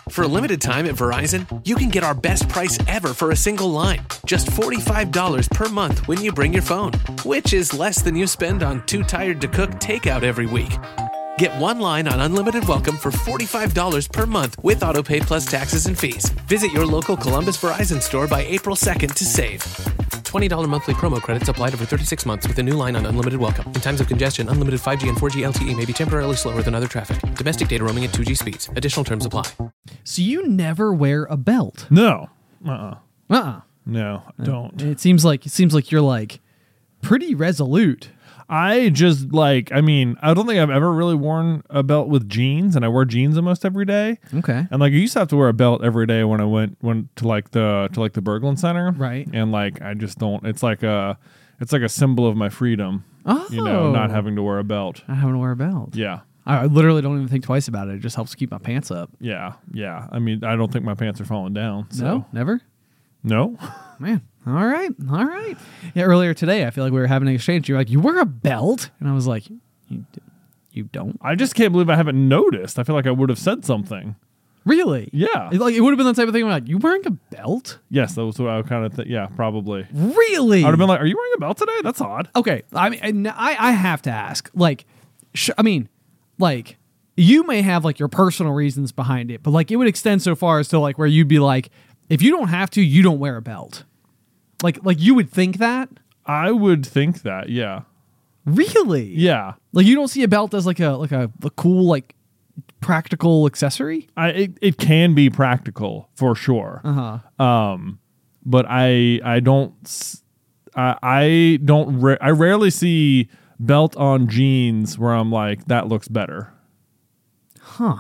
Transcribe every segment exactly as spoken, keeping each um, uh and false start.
For a limited time at Verizon, you can get our best price ever for a single line. Just forty-five dollars per month when you bring your phone, which is less than you spend on Too Tired to Cook takeout every week. Get one line on Unlimited Welcome for forty-five dollars per month with AutoPay plus taxes and fees. Visit your local Columbus Verizon store by April second to save. twenty dollars monthly promo credits applied over thirty-six months with a new line on Unlimited Welcome. In times of congestion, unlimited five G and four G L T E may be temporarily slower than other traffic. Domestic data roaming at two G speeds. Additional terms apply. So you never wear a belt? No. Uh-uh. Uh-uh. No, I don't. It seems like it seems like you're like pretty resolute. I just like, I mean, I don't think I've ever really worn a belt with jeans, and I wear jeans almost every day. Okay. And like, I used to have to wear a belt every day when I went went to like the to like the Berglund Center. Right. And like, I just don't. It's like a, it's like a symbol of my freedom. Oh. You know, not having to wear a belt. Not having to wear a belt. Yeah. I literally don't even think twice about it. It just helps keep my pants up. Yeah. Yeah. I mean, I don't think my pants are falling down. So. No, never. No. Man. All right. All right. Yeah. Earlier today, I feel like we were having an exchange. You're like, you wear a belt, and I was like, you, you don't. I just can't believe I haven't noticed. I feel like I would have said something. Really? Yeah. It, like it would have been the type of thing where like, you wearing a belt? Yes, that was what I kind of think. Yeah, probably. Really? I would have been like, are you wearing a belt today? That's odd. Okay. I mean, I I have to ask. Like, sh- I mean, like, you may have like your personal reasons behind it, but like it would extend so far as to like where you'd be like, if you don't have to, you don't wear a belt. Like, like you would think that? I would think that, yeah. Really? Yeah. Like you don't see a belt as like a like a, a cool like practical accessory? I it, it can be practical for sure. Uh-huh. Um but I I don't s- I I don't ra- I rarely see belt on jeans where I'm like, that looks better. Huh.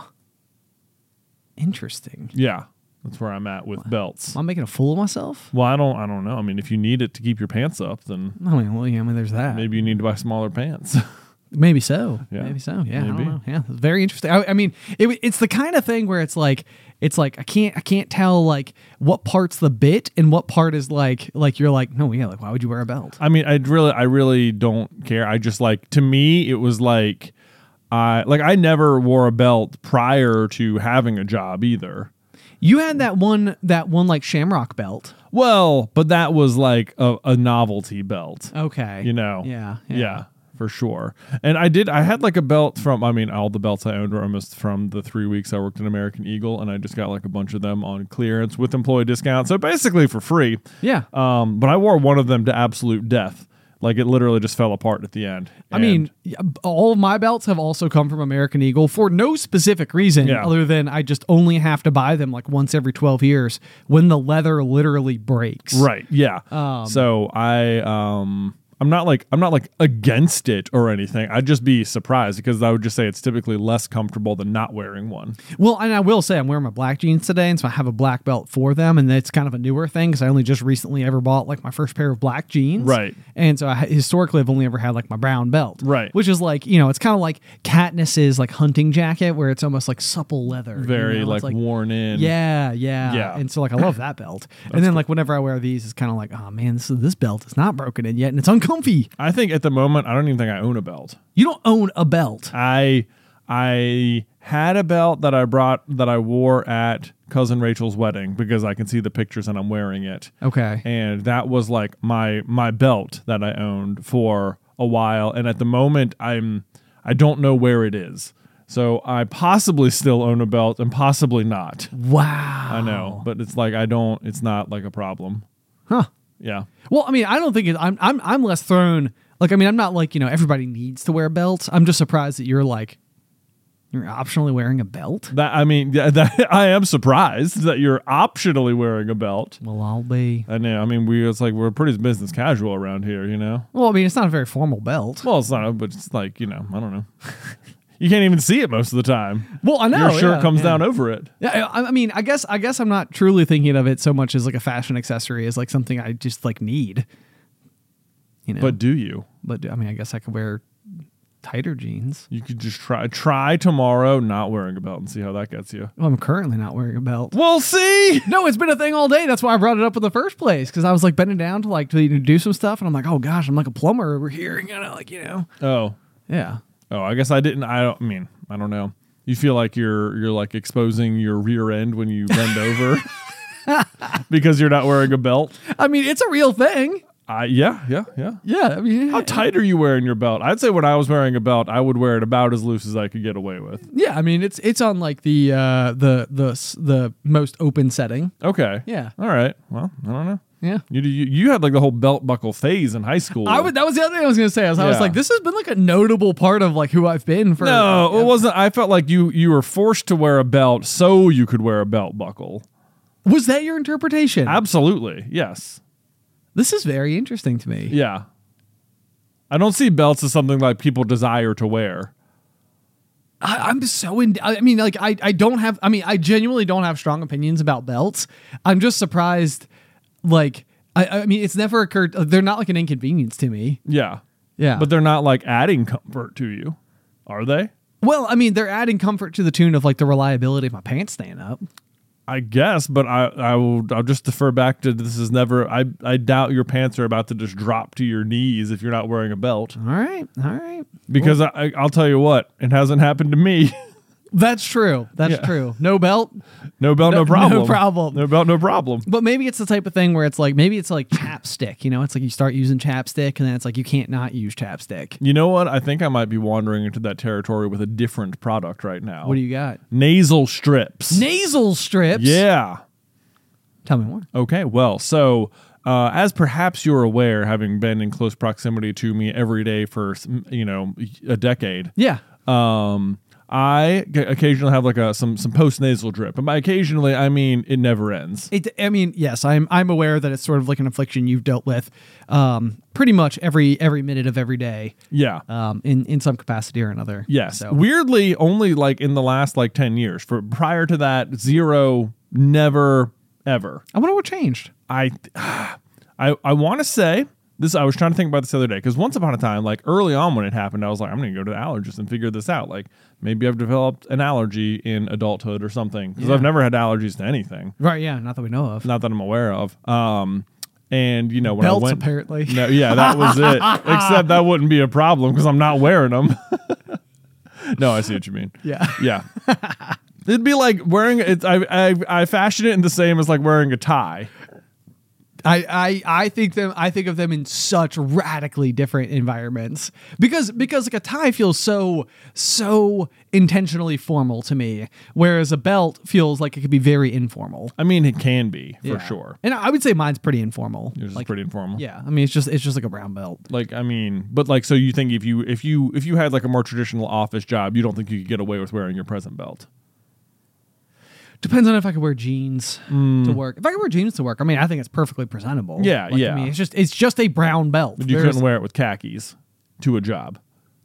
Interesting. Yeah. That's where I'm at with belts. Am I making a fool of myself? Well, I don't I don't know. I mean, if you need it to keep your pants up, then I mean, well, yeah, I mean, there's that. maybe you need to buy smaller pants. Maybe so. Yeah. Maybe so. Yeah. I Maybe. don't know. Yeah. It's very interesting. I, I mean, it, it's the kind of thing where it's like, it's like I can't, I can't tell like what part's the bit and what part is like, like you're like, no, yeah, like why would you wear a belt? I mean, I really, I really don't care. I just like, to me, it was like, I like I never wore a belt prior to having a job either. You had that one, that one like Shamrock belt. Well, but that was like a, a novelty belt. Okay. You know. Yeah, yeah. yeah. For sure. And I did, I had like a belt from, I mean, all the belts I owned were almost from the three weeks I worked in American Eagle, and I just got like a bunch of them on clearance with employee discount. So basically for free. Yeah. Um, but I wore one of them to absolute death. Like it literally just fell apart at the end. I mean, all of my belts have also come from American Eagle for no specific reason Yeah. other than I just only have to buy them like once every twelve years when the leather literally breaks. Right. Yeah. Um, so I, um, I'm not like I'm not like against it or anything. I'd just be surprised because I would just say it's typically less comfortable than not wearing one. Well, and I will say I'm wearing my black jeans today, and so I have a black belt for them, and it's kind of a newer thing because I only just recently ever bought like my first pair of black jeans. Right. And so I historically I've only ever had like my brown belt. Right. Which is like, you know, it's kind of like Katniss's like hunting jacket where it's almost like supple leather. Very you know? like, It's like worn in. Yeah, yeah, Yeah. And so like I love that belt. And then like whenever I wear these, it's kind of like, oh man, this this belt is not broken in yet, and it's uncomfy. I think at the moment I don't even think I own a belt. You don't own a belt. I I had a belt that I brought that I wore at cousin Rachel's wedding because I can see the pictures and I'm wearing it. Okay. And that was like my my belt that I owned for a while, and at the moment I'm I don't know where it is. So I possibly still own a belt and possibly not. Wow. I know, but it's like I don't it's not like a problem. Huh. Yeah. Well, I mean, I don't think it, I'm I'm I'm less thrown. Like, I mean, I'm not like, you know, everybody needs to wear belts. I'm just surprised that you're like you're optionally wearing a belt. That I mean, yeah, that, I am surprised that you're optionally wearing a belt. Well, I'll be. I know. I mean, we it's like we're pretty business casual around here, you know. Well, I mean, it's not a very formal belt. Well, it's not, but it's like, you know, I don't know. You can't even see it most of the time. Well, I know Your shirt yeah, comes yeah. down over it. Yeah, I, I mean, I guess I guess I'm not truly thinking of it so much as like a fashion accessory as like something I just like need. You know. But do you? But I mean, I guess I could wear tighter jeans. You could just try try tomorrow not wearing a belt and see how that gets you. Well, I'm currently not wearing a belt. We'll see. No, it's been a thing all day. That's why I brought it up in the first place because I was like bending down to like to do some stuff, and I'm like, oh gosh, I'm like a plumber over here, and kind of like you know. Oh. Yeah. Oh, I guess I didn't. I don't I mean, I don't know. You feel like you're you're like exposing your rear end when you bend over because you're not wearing a belt. I mean, it's a real thing. Uh, yeah, yeah, yeah. Yeah. I mean, How tight are you wearing your belt? I'd say when I was wearing a belt, I would wear it about as loose as I could get away with. yeah. I mean, it's it's on like the uh, the the s- the most open setting. Okay. Yeah. All right. Well, I don't know. Yeah. You you, you had like the whole belt buckle phase in high school. I would. That was the other thing I was gonna say. I was, I was Yeah. like, this has been like a notable part of like who I've been for. No, uh, it wasn't. I felt like you you were forced to wear a belt so you could wear a belt buckle. Was that your interpretation? Absolutely. Yes. This is very interesting to me. Yeah. I don't see belts as something like people desire to wear. I, I'm so in. I mean, like, I, I don't have. I mean, I genuinely don't have strong opinions about belts. I'm just surprised. Like, I, I mean, it's never occurred. They're not like an inconvenience to me. Yeah. Yeah, But they're not like adding comfort to you, are they? well, I mean, they're adding comfort to the tune of like the reliability of my pants staying up. I guess, but I I will I'll just defer back to this is never I I doubt your pants are about to just drop to your knees if you're not wearing a belt. All right, all right. Because I, I'll tell you what, it hasn't happened to me. That's true. That's Yeah. true. No belt. No belt, no, No- problem. no problem. No belt, no problem. But maybe it's the type of thing where it's like, maybe it's like chapstick, you know, it's like you start using chapstick and then it's like you can't not use chapstick. You know what? I think I might be wandering into that territory with a different product right now. What do you got? Nasal strips. Nasal strips. Yeah. Tell me more. Okay. Well, so uh, as perhaps you're aware, having been in close proximity to me every day for, you know, a decade, Yeah. um, I g- occasionally have like a some some post nasal drip, and by occasionally I mean it never ends. It, I mean, yes, I'm I'm aware that it's sort of like an affliction you've dealt with um, pretty much every every minute of every day Yeah. um, in, in some capacity or another. Yes. So. Weirdly, only like in the last like ten years. For prior to that, zero, never, ever. I wonder what changed. I I I want to say this. I was trying to think about this the other day because once upon a time, like early on when it happened, I was like, I'm going to go to the allergist and figure this out. Like maybe I've developed an allergy in adulthood or something because Yeah. I've never had allergies to anything, Right, yeah, not that we know of. not that I'm aware of. Um, and you know when Belts, I went, apparently. no, yeah, that was it. Except that wouldn't be a problem because I'm not wearing them. No, I see what you mean. Yeah. Yeah. It'd be like wearing it's I, I I fashion it in the same as like wearing a tie. I, I I think them I think of them in such radically different environments because because like a tie feels so so intentionally formal to me, whereas a belt feels like it could be very informal. I mean, it can be for Yeah. sure. And I would say mine's pretty informal. Yours like, is pretty informal. Yeah, I mean it's just it's just like a brown belt. Like I mean, but like so you think if you if you if you had like a more traditional office job, you don't think you could get away with wearing your present belt? Depends on if I could wear jeans to work. If I could wear jeans to work, I mean I think it's perfectly presentable. Yeah, Like, yeah. I mean it's just it's just a brown belt. But you There's- couldn't wear it with khakis to a job.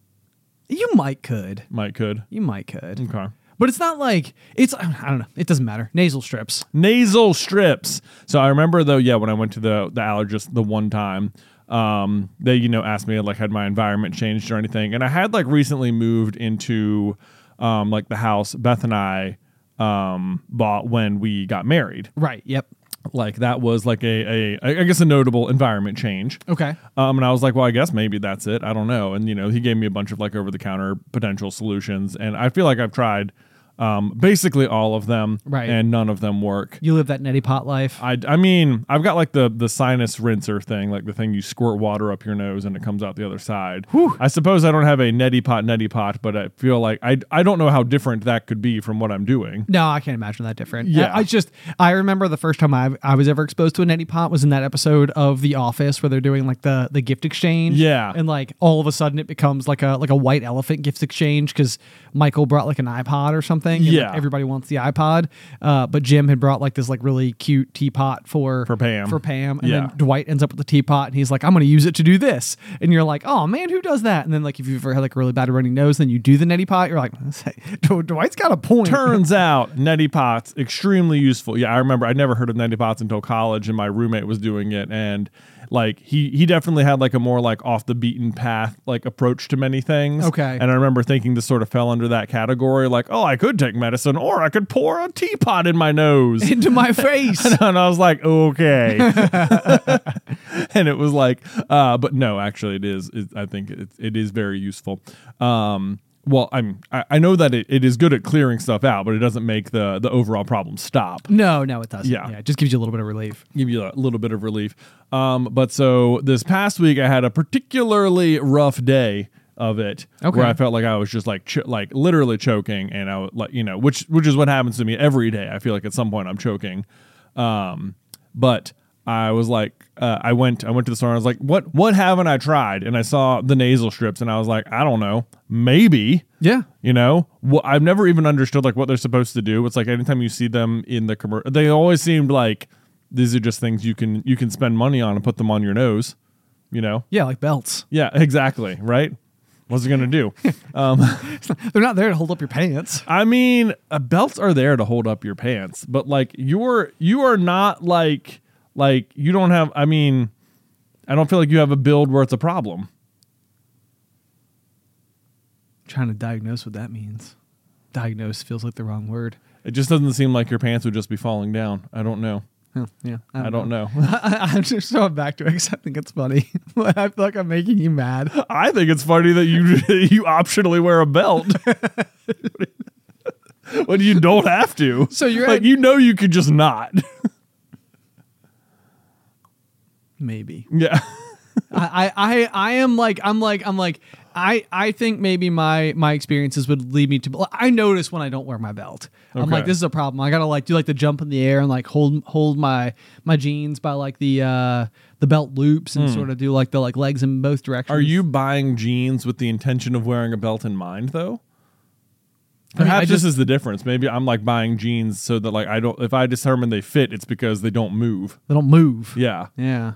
You might could. Might could. You might could. Okay. But it's not like it's I don't know. It doesn't matter. Nasal strips. Nasal strips. So I remember though, yeah, when I went to the the allergist the one time, um, they you know asked me like had my environment changed or anything, and I had like recently moved into um like the house Beth and I um bought when we got married. Right. Yep. Like that was like a, a I guess a notable environment change. Okay. Um, and I was like, well, I guess maybe that's it. I don't know. And you know, he gave me a bunch of like over the counter potential solutions, and I feel like I've tried um, basically all of them, Right. and none of them work. You live that neti pot life. I, I mean, I've got like the the sinus rinser thing, like the thing you squirt water up your nose and it comes out the other side. I suppose I don't have a neti pot neti pot, but I feel like I I don't know how different that could be from what I'm doing. No, I can't imagine that different. Yeah. I, I just I remember the first time I I was ever exposed to a neti pot was in that episode of The Office where they're doing like the the gift exchange. Yeah. And like all of a sudden it becomes like a like a white elephant gift exchange because Michael brought like an iPod or something. and, like, Yeah. everybody wants the iPod, uh, but Jim had brought like this like really cute teapot for For Pam. For Pam, and Yeah. then Dwight ends up with the teapot and he's like, I'm going to use it to do this, and you're like, oh man, who does that? And then like if you've ever had like a really bad running nose, then you do the neti pot. You're like, Dwight's got a point. Turns out neti pots extremely useful. Yeah, I remember I never heard of neti pots until college, and my roommate was doing it, and like he he definitely had like a more like off the beaten path like approach to many things. Okay. And I remember thinking this sort of fell under that category, like, oh, I could take medicine, or I could pour a teapot in my nose. into my face. And I was like, okay. And it was like, uh, but no, actually, it is. It, I think it, it is very useful. Um, well, I'm I, I know that it, it is good at clearing stuff out, but it doesn't make the the overall problem stop. No, no, it doesn't. Yeah. yeah, it just gives you a little bit of relief. Give you a little bit of relief. Um, but so this past week I had a particularly rough day of it, Okay. where I felt like I was just like ch- like literally choking, and I was like, you know, which which is what happens to me every day. I feel like at some point I'm choking. Um, but I was like, uh, I went, I went to the store and I was like, what, what haven't I tried? And I saw the nasal strips and I was like, I don't know, maybe, Yeah. you know, well, I've never even understood like what they're supposed to do. It's like anytime you see them in the commercial, they always seemed like these are just things you can, you can spend money on and put them on your nose, you know? Yeah, like belts. Yeah, exactly. Right. What's it going to do? um, They're not there to hold up your pants. I mean, uh, belts are there to hold up your pants, but like you're, you are not like, Like, you don't have, I mean, I don't feel like you have a build where it's a problem. Trying to diagnose what that means. Diagnose feels like the wrong word. It just doesn't seem like your pants would just be falling down. I don't know. Huh, yeah, I don't know. I, I'm just going back to it because I think it's funny. I feel like I'm making you mad. I think it's funny that you you optionally wear a belt when you don't have to. So you're like, at- you know, you could just not. Maybe. Yeah. I, I, I am like, I'm like, I'm like, I, I think maybe my, my experiences would lead me to, I notice when I don't wear my belt. I'm Okay. like, this is a problem. I gotta like do like the jump in the air and like hold, hold my, my jeans by like the, uh, the belt loops and sort of do like the like legs in both directions. Are you buying jeans with the intention of wearing a belt in mind, though? I mean, Perhaps I this just- is the difference. Maybe I'm like buying jeans so that like I don't, if I determine they fit, it's because they don't move. They don't move. Yeah. Yeah.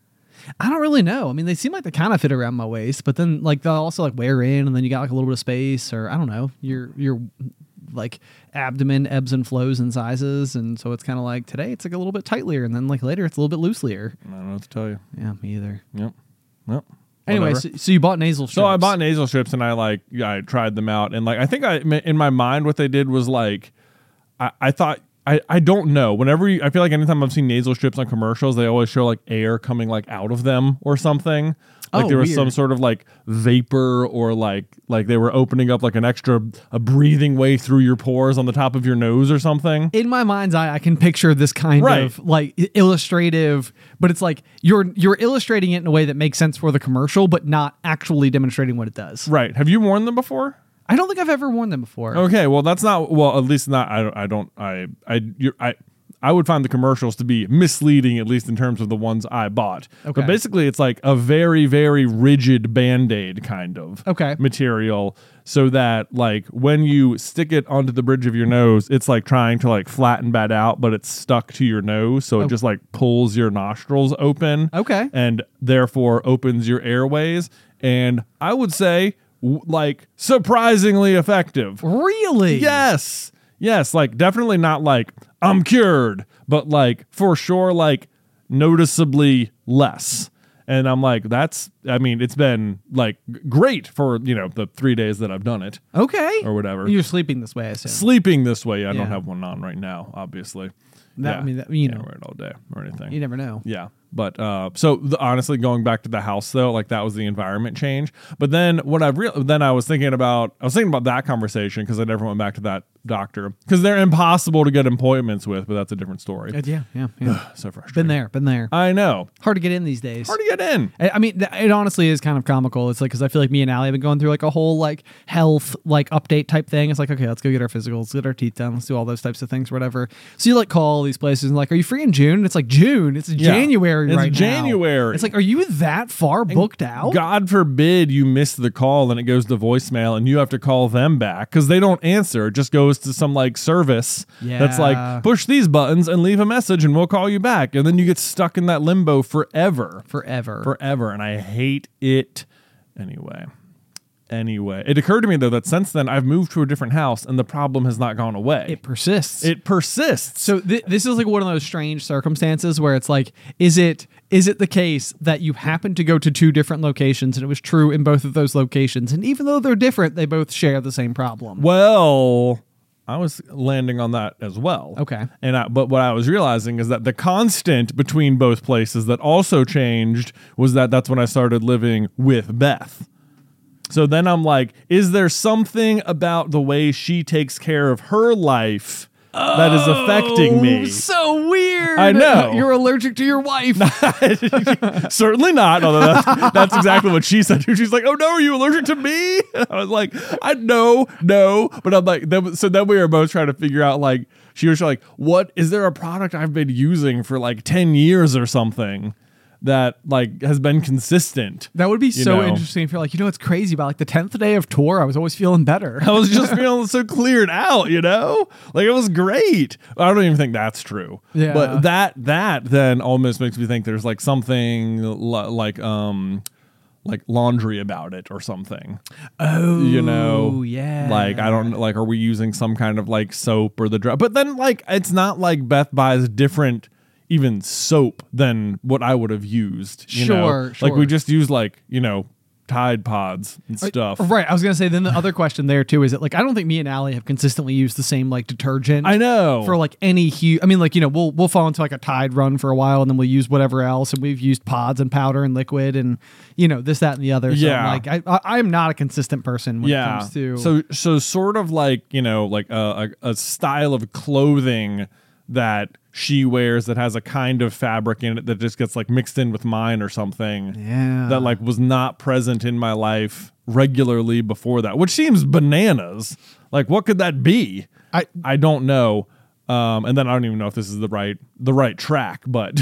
I don't really know. I mean, they seem like they kind of fit around my waist, but then like they'll also like wear in, and then you got like a little bit of space, or I don't know. Your your like abdomen ebbs and flows in sizes, and so it's kind of like today it's like a little bit tightlier, and then like later it's a little bit looselier. I don't know what to tell you. Yeah, me either. Yep. Yep. Anyway, Whatever. so, so you bought nasal strips. So I bought nasal strips and I like yeah, I tried them out, and like I think I in my mind what they did was like I, I thought I, I don't know. Whenever you, I feel like anytime I've seen nasal strips on commercials, they always show like air coming like out of them or something. Like Oh, there was weird. some sort of like vapor, or like like they were opening up like an extra a breathing way through your pores on the top of your nose or something. In my mind's eye, I can picture this kind Right. of like i- illustrative, but it's like you're you're illustrating it in a way that makes sense for the commercial, but not actually demonstrating what it does. Right. Have you worn them before? I don't think I've ever worn them before. Okay, well that's not well at least not I don't I don't I I you're, I I would find the commercials to be misleading, at least in terms of the ones I bought. Okay. But basically it's like a very very rigid band-aid kind of Okay. material, so that like when you stick it onto the bridge of your nose, it's like trying to like flatten that out, but it's stuck to your nose, so it Oh. just like pulls your nostrils open. Okay. And therefore opens your airways, and I would say w- like surprisingly effective. Really? Yes. Yes. Like definitely not like I'm cured, but like for sure, like noticeably less. And I'm like, that's, I mean, it's been like g- great for, you know, the three days that I've done it Okay. or whatever. You're sleeping this way, I assume. Sleeping this way. I Yeah. don't have one on right now, obviously. That- yeah. I mean, that- you Can't know. wear it all day or anything. You never know. Yeah. But uh, so the, honestly, going back to the house though, like that was the environment change. But then what I real then I was thinking about, I was thinking about that conversation because I never went back to that doctor because they're impossible to get appointments with. But that's a different story. Uh, yeah, yeah, yeah. So frustrating. Been there, been there. I know. Hard to get in these days. Hard to get in. I I mean, th- it honestly is kind of comical. It's like, because I feel like me and Allie have been going through like a whole like health like update type thing. It's like, okay, let's go get our physicals, let's get our teeth done, let's do all those types of things, whatever. So you like call these places and like, are you free in June? And it's like June. It's Yeah. January It's right now. January. It's like, are you that far booked out? God forbid you miss the call and it goes to voicemail and you have to call them back because they don't answer. It just goes to some like service that's Yeah. like, push these buttons and leave a message and we'll call you back. And then you get stuck in that limbo forever. Forever. Forever. And I hate it. Anyway. Anyway. It occurred to me though that since then I've moved to a different house and the problem has not gone away. it persists. It persists. So th- this is like one of those strange circumstances where it's like, is it is it the case that you happen to go to two different locations and it was true in both of those locations, and even though they're different, they both share the same problem? Well, I was landing on that as well. Okay. And I, but what I was realizing is that the constant between both places that also changed was that that's when I started living with Beth. So then I'm like, is there something about the way she takes care of her life that is affecting me? Oh, so weird. I know. You're allergic to your wife. Certainly not. Although that's, that's exactly what she said. She's like, "Oh no, are you allergic to me?" I was like, "I no, no." But I'm like, then, so then we were both trying to figure out, like, she was like, "What is there a product I've been using for like ten years or something that like has been consistent?" That would be so know? interesting if you're like, you know, what's crazy about like the tenth day of tour, I was always feeling better. I was just feeling so cleared out, you know? Like, it was great. I don't even think that's true. Yeah. But that that then almost makes me think there's like something li- like um like laundry about it or something. Oh, You know? yeah. Like, I don't like, are we using some kind of like soap or the dry? But then like, it's not like Beth buys different even soap than what I would have used. You know? Sure, Like, we sure. just use like, you know, Tide Pods and stuff. Right. I was going to say, then the other question there too is that like, I don't think me and Allie have consistently used the same like detergent. I know. For like any huge, I mean, like, you know, we'll we'll fall into like a Tide run for a while, and then we'll use whatever else, and we've used pods and powder and liquid, and you know, this, that, and the other. So Yeah. I'm like, I, I I'm not a consistent person when it yeah. comes to. So so sort of like, you know, like a, a, a style of clothing that she wears that has a kind of fabric in it that just gets like mixed in with mine or something. Yeah. That like was not present in my life regularly before that, which seems bananas. Like, what could that be? I I don't know. Um, and then I don't even know if this is the right the right track, but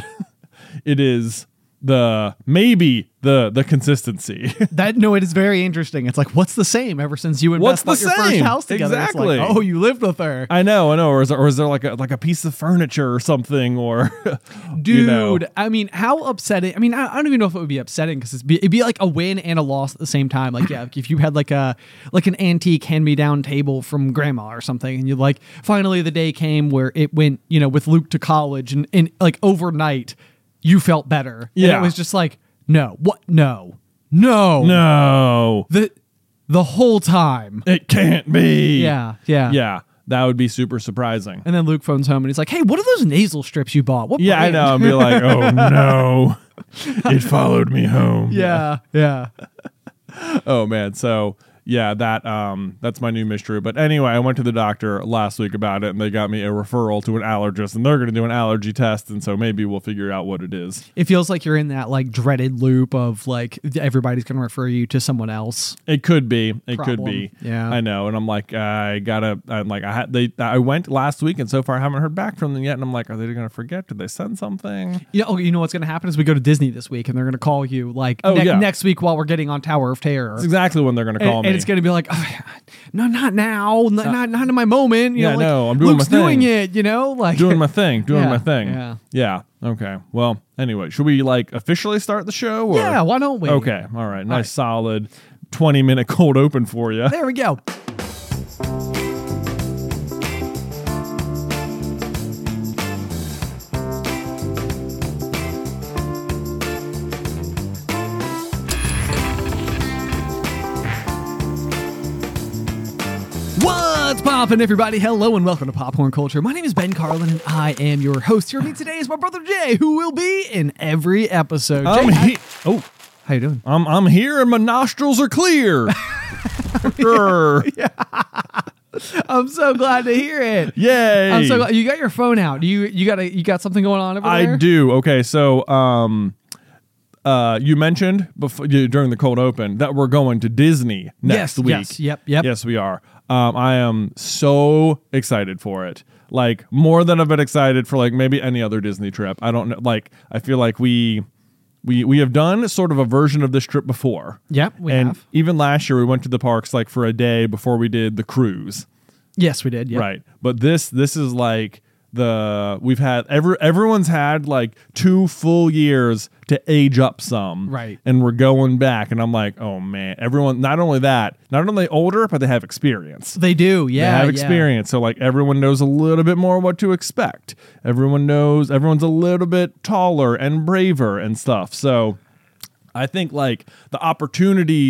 it is the maybe the the consistency. that no, it is very interesting. It's like, what's the same ever since you and What's Beth the bought your first same? house together? It's Exactly. like, oh, you lived with her. I know, I know. Or is there, or is there like a like a piece of furniture or something? Or Dude, you know. I mean, how upsetting. I mean, I, I don't even know if it would be upsetting because be, it'd be like a win and a loss at the same time. Like, yeah, if you had like a like an antique hand-me-down table from grandma or something, and you like finally the day came where it went, you know, with Luke to college, and, and like overnight you felt better. And Yeah. it was just like, no, what? No, no, No, The the whole time. it can't be. Yeah, yeah, Yeah. That would be super surprising. And then Luke phones home and he's like, "Hey, what are those nasal strips you bought? What?" Yeah, I brand?" know. I'd be like, oh no, it followed me home. Yeah, yeah. Oh man. So yeah, that um that's my new mystery. But anyway, I went to the doctor last week about it, and they got me a referral to an allergist, and they're going to do an allergy test, and so maybe we'll figure out what it is. It feels like you're in that like dreaded loop of like everybody's going to refer you to someone else. It could be. It could Problem. be. Yeah. I know. And I'm like, I gotta. I'm like, I had. They. I went last week, and so far I haven't heard back from them yet. And I'm like, are they going to forget? Did they send something? You know, you know what's going to happen is we go to Disney this week, and they're going to call you like Oh, ne- yeah. next week while we're getting on Tower of Terror. That's exactly when they're going to And, call and me. it's going to be like, oh, no, not now, not, not not in my moment. You Yeah, know, like, no, I'm doing Luke's my thing. doing it. You know, like doing my thing. Doing Yeah, my thing. yeah. Yeah. Okay. Well. Anyway, should we like officially start the show? Or? Yeah, why don't we? Okay. All right. Nice right. solid twenty minute cold open for you. There we go. What's poppin', everybody? Hello and welcome to Popcorn Culture. My name is Ben Carlin, and I am your host. Here with me today is my brother Jay, who will be in every episode. I'm Jay, he- oh, how you doing? I'm I'm here and my nostrils are clear. Grr. I'm so glad to hear it. Yay! I'm so glad you got your phone out. Do you you got a, you got something going on over I there? do. Okay, so um, uh, you mentioned before you, during the cold open that we're going to Disney next Yes, week. yes, yep, yep. Yes, we are. Um, I am so excited for it. Like more than I've been excited for like maybe any other Disney trip. I don't know. Like I feel like we we we have done sort of a version of this trip before. Yep, we and have. even last year we went to the parks like for a day before we did the cruise. Yes, we did. Yep. Right. But this this is like the we've had every everyone's had like two full years to age up some. Right. And we're going back and I'm like, oh man, everyone not only that, not only older, but they have experience. They do. Yeah, They have yeah. experience. So like everyone knows a little bit more what to expect. Everyone knows everyone's a little bit taller and braver and stuff. So I think like the opportunities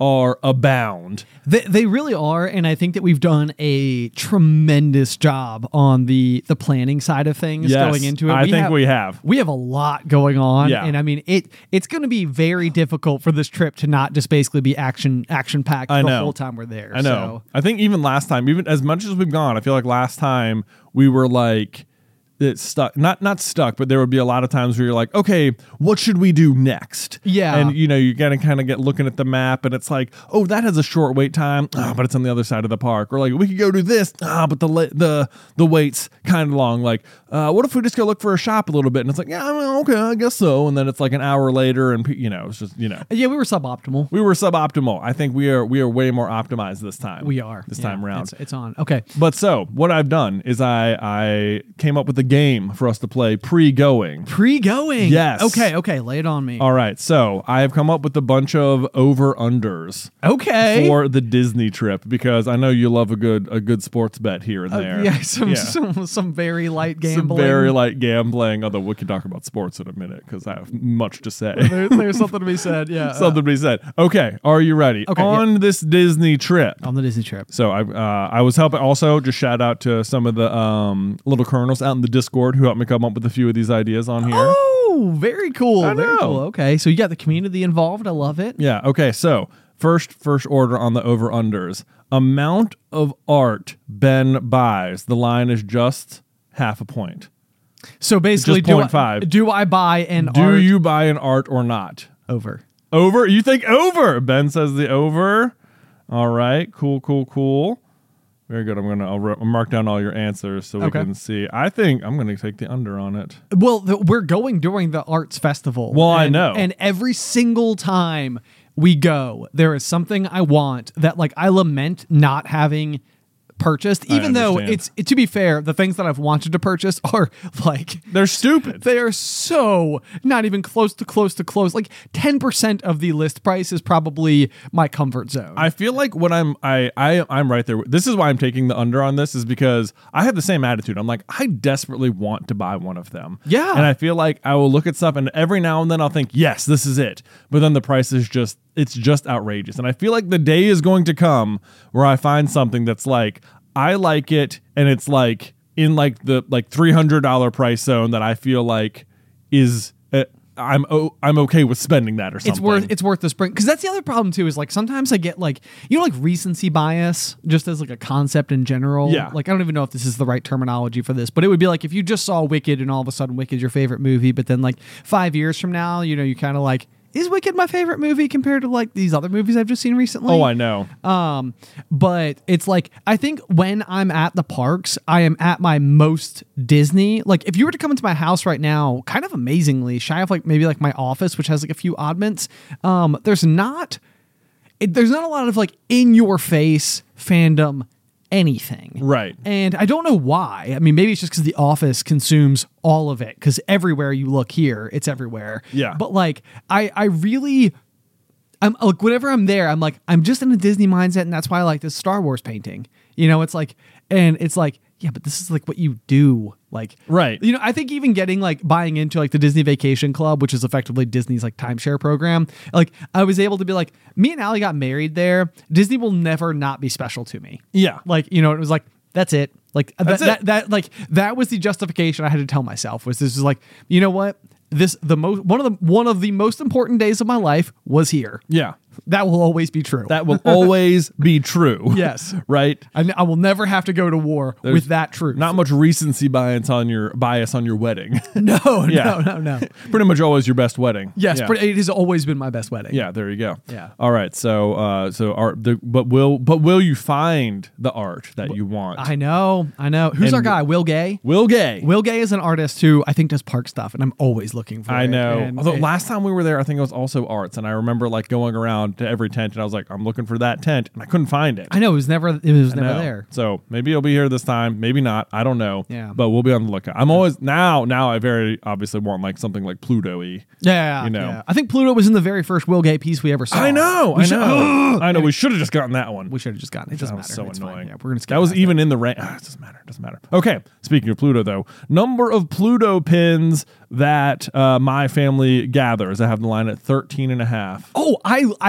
are abound. They, they really are, and I think that we've done a tremendous job on the the planning side of things Yes, going into it. I we think have, we have. We have a lot going on, Yeah. and I mean it. It's going to be very difficult for this trip to not just basically be action action packed the I know. whole time we're there. I know. So. I think even last time, even as much as we've gone, I feel like last time we were like it's stuck. Not not stuck, but there would be a lot of times where you're like, okay, what should we do next? Yeah. And you know, you gotta kind of get looking at the map, and it's like, oh, that has a short wait time, oh, but it's on the other side of the park. Or like, we could go do this, ah, but the la- the the wait's kind of long. Like, uh, what if we just go look for a shop a little bit? And it's like, yeah, well, okay, I guess so. And then it's like an hour later, and you know, it's just you know. Yeah, we were suboptimal. We were suboptimal. I think we are we are way more optimized this time. We are this Yeah, time around. It's, it's on. Okay. But so what I've done is I I came up with a game for us to play pre-going. Pre-going. Yes. Okay. Okay. Lay it on me. All right, so I have come up with a bunch of over-unders Okay. for the Disney trip because I know you love a good a good sports bet here and Uh, there. yeah. Some, Yeah. some some very light Some gambling. very light gambling, although we can talk about sports in a minute because I have much to say. There- there's something to be said. Yeah. Something to be said. Okay, are you ready? Okay, On this Disney trip. on the Disney trip. So I uh, I was helping also just shout out to some of the um, little colonels out in the Discord who helped me come up with a few of these ideas on here. Oh, very cool. I Very know. cool. Okay. So you got the community involved. I love it. Yeah. Okay. So first first order on the over unders amount of art Ben buys. The line is just half a point. So basically, Just do point I, five. do I buy an Do art you buy an art or not? over? Over? You think over? Ben says the over. All right. Cool. Cool. Cool. Very good. I'm gonna I'll, re- I'll mark down all your answers so we Okay. can see. I think I'm gonna take the under on it. Well, the, we're going during the arts festival. Well, I and- know. And every single time we go, there is something I want that, like, I lament not having purchased, I even though understand. it's, to be fair, the things that I've wanted to purchase are like, They're stupid. they are so not even close to close to close. Like ten percent of the list price is probably my comfort zone. I feel like when I'm I, I I'm right there. This is why I'm taking the under on this is because I have the same attitude. I'm like, I desperately want to buy one of them. Yeah. And I feel like I will look at stuff and every now and then I'll think, yes, this is it. But then the price is just it's just outrageous. And I feel like the day is going to come where I find something that's like, I like it and it's like in like the like three hundred dollars price zone that I feel like is uh, I'm o- I'm okay with spending that or something. It's worth it's worth the spring, because that's the other problem too. Is like sometimes I get like you know like recency bias just as like a concept in general. Yeah. Like I don't even know if this is the right terminology for this, but it would be like if you just saw Wicked and all of a sudden Wicked's your favorite movie, but then like five years from now, you know, you kind of like, is Wicked my favorite movie compared to like these other movies I've just seen recently? Oh, I know. Um, but it's like I think when I'm at the parks, I am at my most Disney. Like if you were to come into my house right now, kind of amazingly, shy of like maybe like my office, which has like a few oddments, um, there's not it, there's not a lot of like in your face fandom anything. Right. And I don't know why. I mean, maybe it's just because The Office consumes all of it, because everywhere you look here, it's everywhere. Yeah. But like, I, I really, I'm like, whenever I'm there, I'm like, I'm just in a Disney mindset, and that's why I like this Star Wars painting. You know, it's like, and it's like, yeah, but this is like what you do. Like, Right. You know, I think even getting like buying into like the Disney Vacation Club, which is effectively Disney's like timeshare program, like I was able to be like, me and Allie got married there. Disney will never not be special to me. Yeah. Like, you know, it was like, that's it. Like that, That's it. that, that, like that was the justification I had to tell myself, was this is like, you know what? This, the most, one of the, one of the most important days of my life was here. Yeah. That will always be true. That will always be true. Yes. Right? I, I will never have to go to war with that truth. Not much recency bias on your bias on your wedding. no, Yeah. no, no, no. Pretty much always your best wedding. Yes, Yeah. pretty, it has always been my best wedding. Yeah, there you go. Yeah. All right. So uh so art the, but will but will you find the art that you want? I know, I know. Who's And our guy? Will Gay? Will Gay. Will Gay is an artist who I think does park stuff, and I'm always looking for I it. know. And Although it- last time we were there, I think it was also arts, and I remember like going around to every tent, and I was like, I'm looking for that tent, and I couldn't find it. I know it was never, it was I never know. there. So maybe it'll be here this time, maybe not. I don't know. Yeah. But we'll be on the lookout. I'm always now. Now I very obviously want like something like Pluto-y. Yeah, You know. yeah. I think Pluto was in the very first Will Gay piece we ever saw. I know. We I should- know. I know. We should have just gotten that one. We should have just gotten it. It doesn't That was matter. so It's fine. annoying. Yeah, we're gonna skip that was past even in the range. Ah, it doesn't matter. It doesn't matter. Okay. Speaking of Pluto, though, number of Pluto pins that uh, my family gathers. I have the line at thirteen and a half. Oh, I I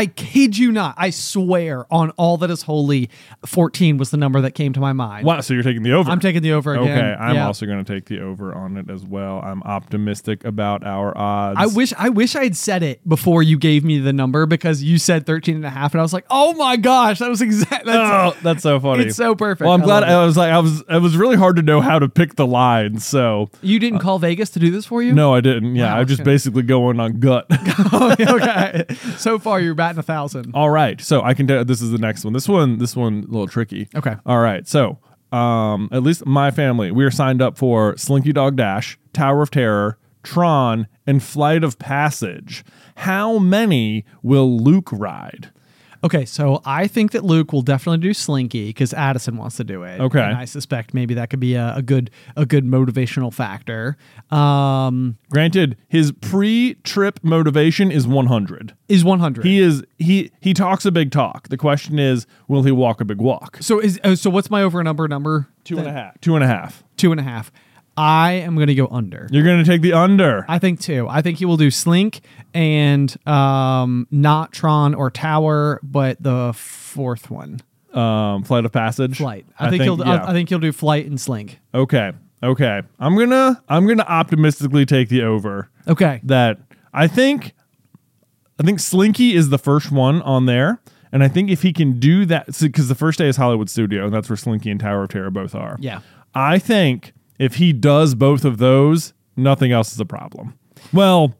I kid you not. I swear on all that is holy, fourteen was the number that came to my mind. Wow, so you're taking the over. I'm taking the over again. Okay, I'm Yeah. also going to take the over on it as well. I'm optimistic about our odds. I wish I wish I had said it before you gave me the number, because you said thirteen and a half and I was like, "Oh my gosh, that was exact that's Oh, that's so funny. It's so perfect. Well, I'm I glad love it. I was like I was it was really hard to know how to pick the lines. So You didn't call Vegas to do this for you? no, I didn't. Yeah, Wow, I'm just okay. basically going on gut. Okay. So far you're batting a thousand. All right, so I can tell this is the next one. This one, this one, a little tricky. Okay. All right, so um, at least my family, we are signed up for Slinky Dog Dash, Tower of Terror, Tron, and Flight of Passage. How many will Luke ride? Okay, so I think that Luke will definitely do Slinky because Addison wants to do it. Okay. And I suspect maybe that could be a, a good a good motivational factor. Um, Granted, his pre-trip motivation is one hundred. is one hundred. He is he he talks a big talk. The question is, will he walk a big walk? so is uh, so what's my over and under number? Two and a half. Two and a half. Two and a half. I am going to go under. You're going to take the under. I think two. I think he will do Slink and um, not Tron or Tower, but the fourth one, Um, Flight of Passage. Flight. I, think, he'll. yeah. I, I think he'll do Flight and Slink. Okay. Okay. I'm gonna I'm gonna optimistically take the over. Okay. That I think I think Slinky is the first one on there. And I think if he can do that, because the first day is Hollywood Studio, and that's where Slinky and Tower of Terror both are. Yeah. I think if he does both of those, nothing else is a problem. Well,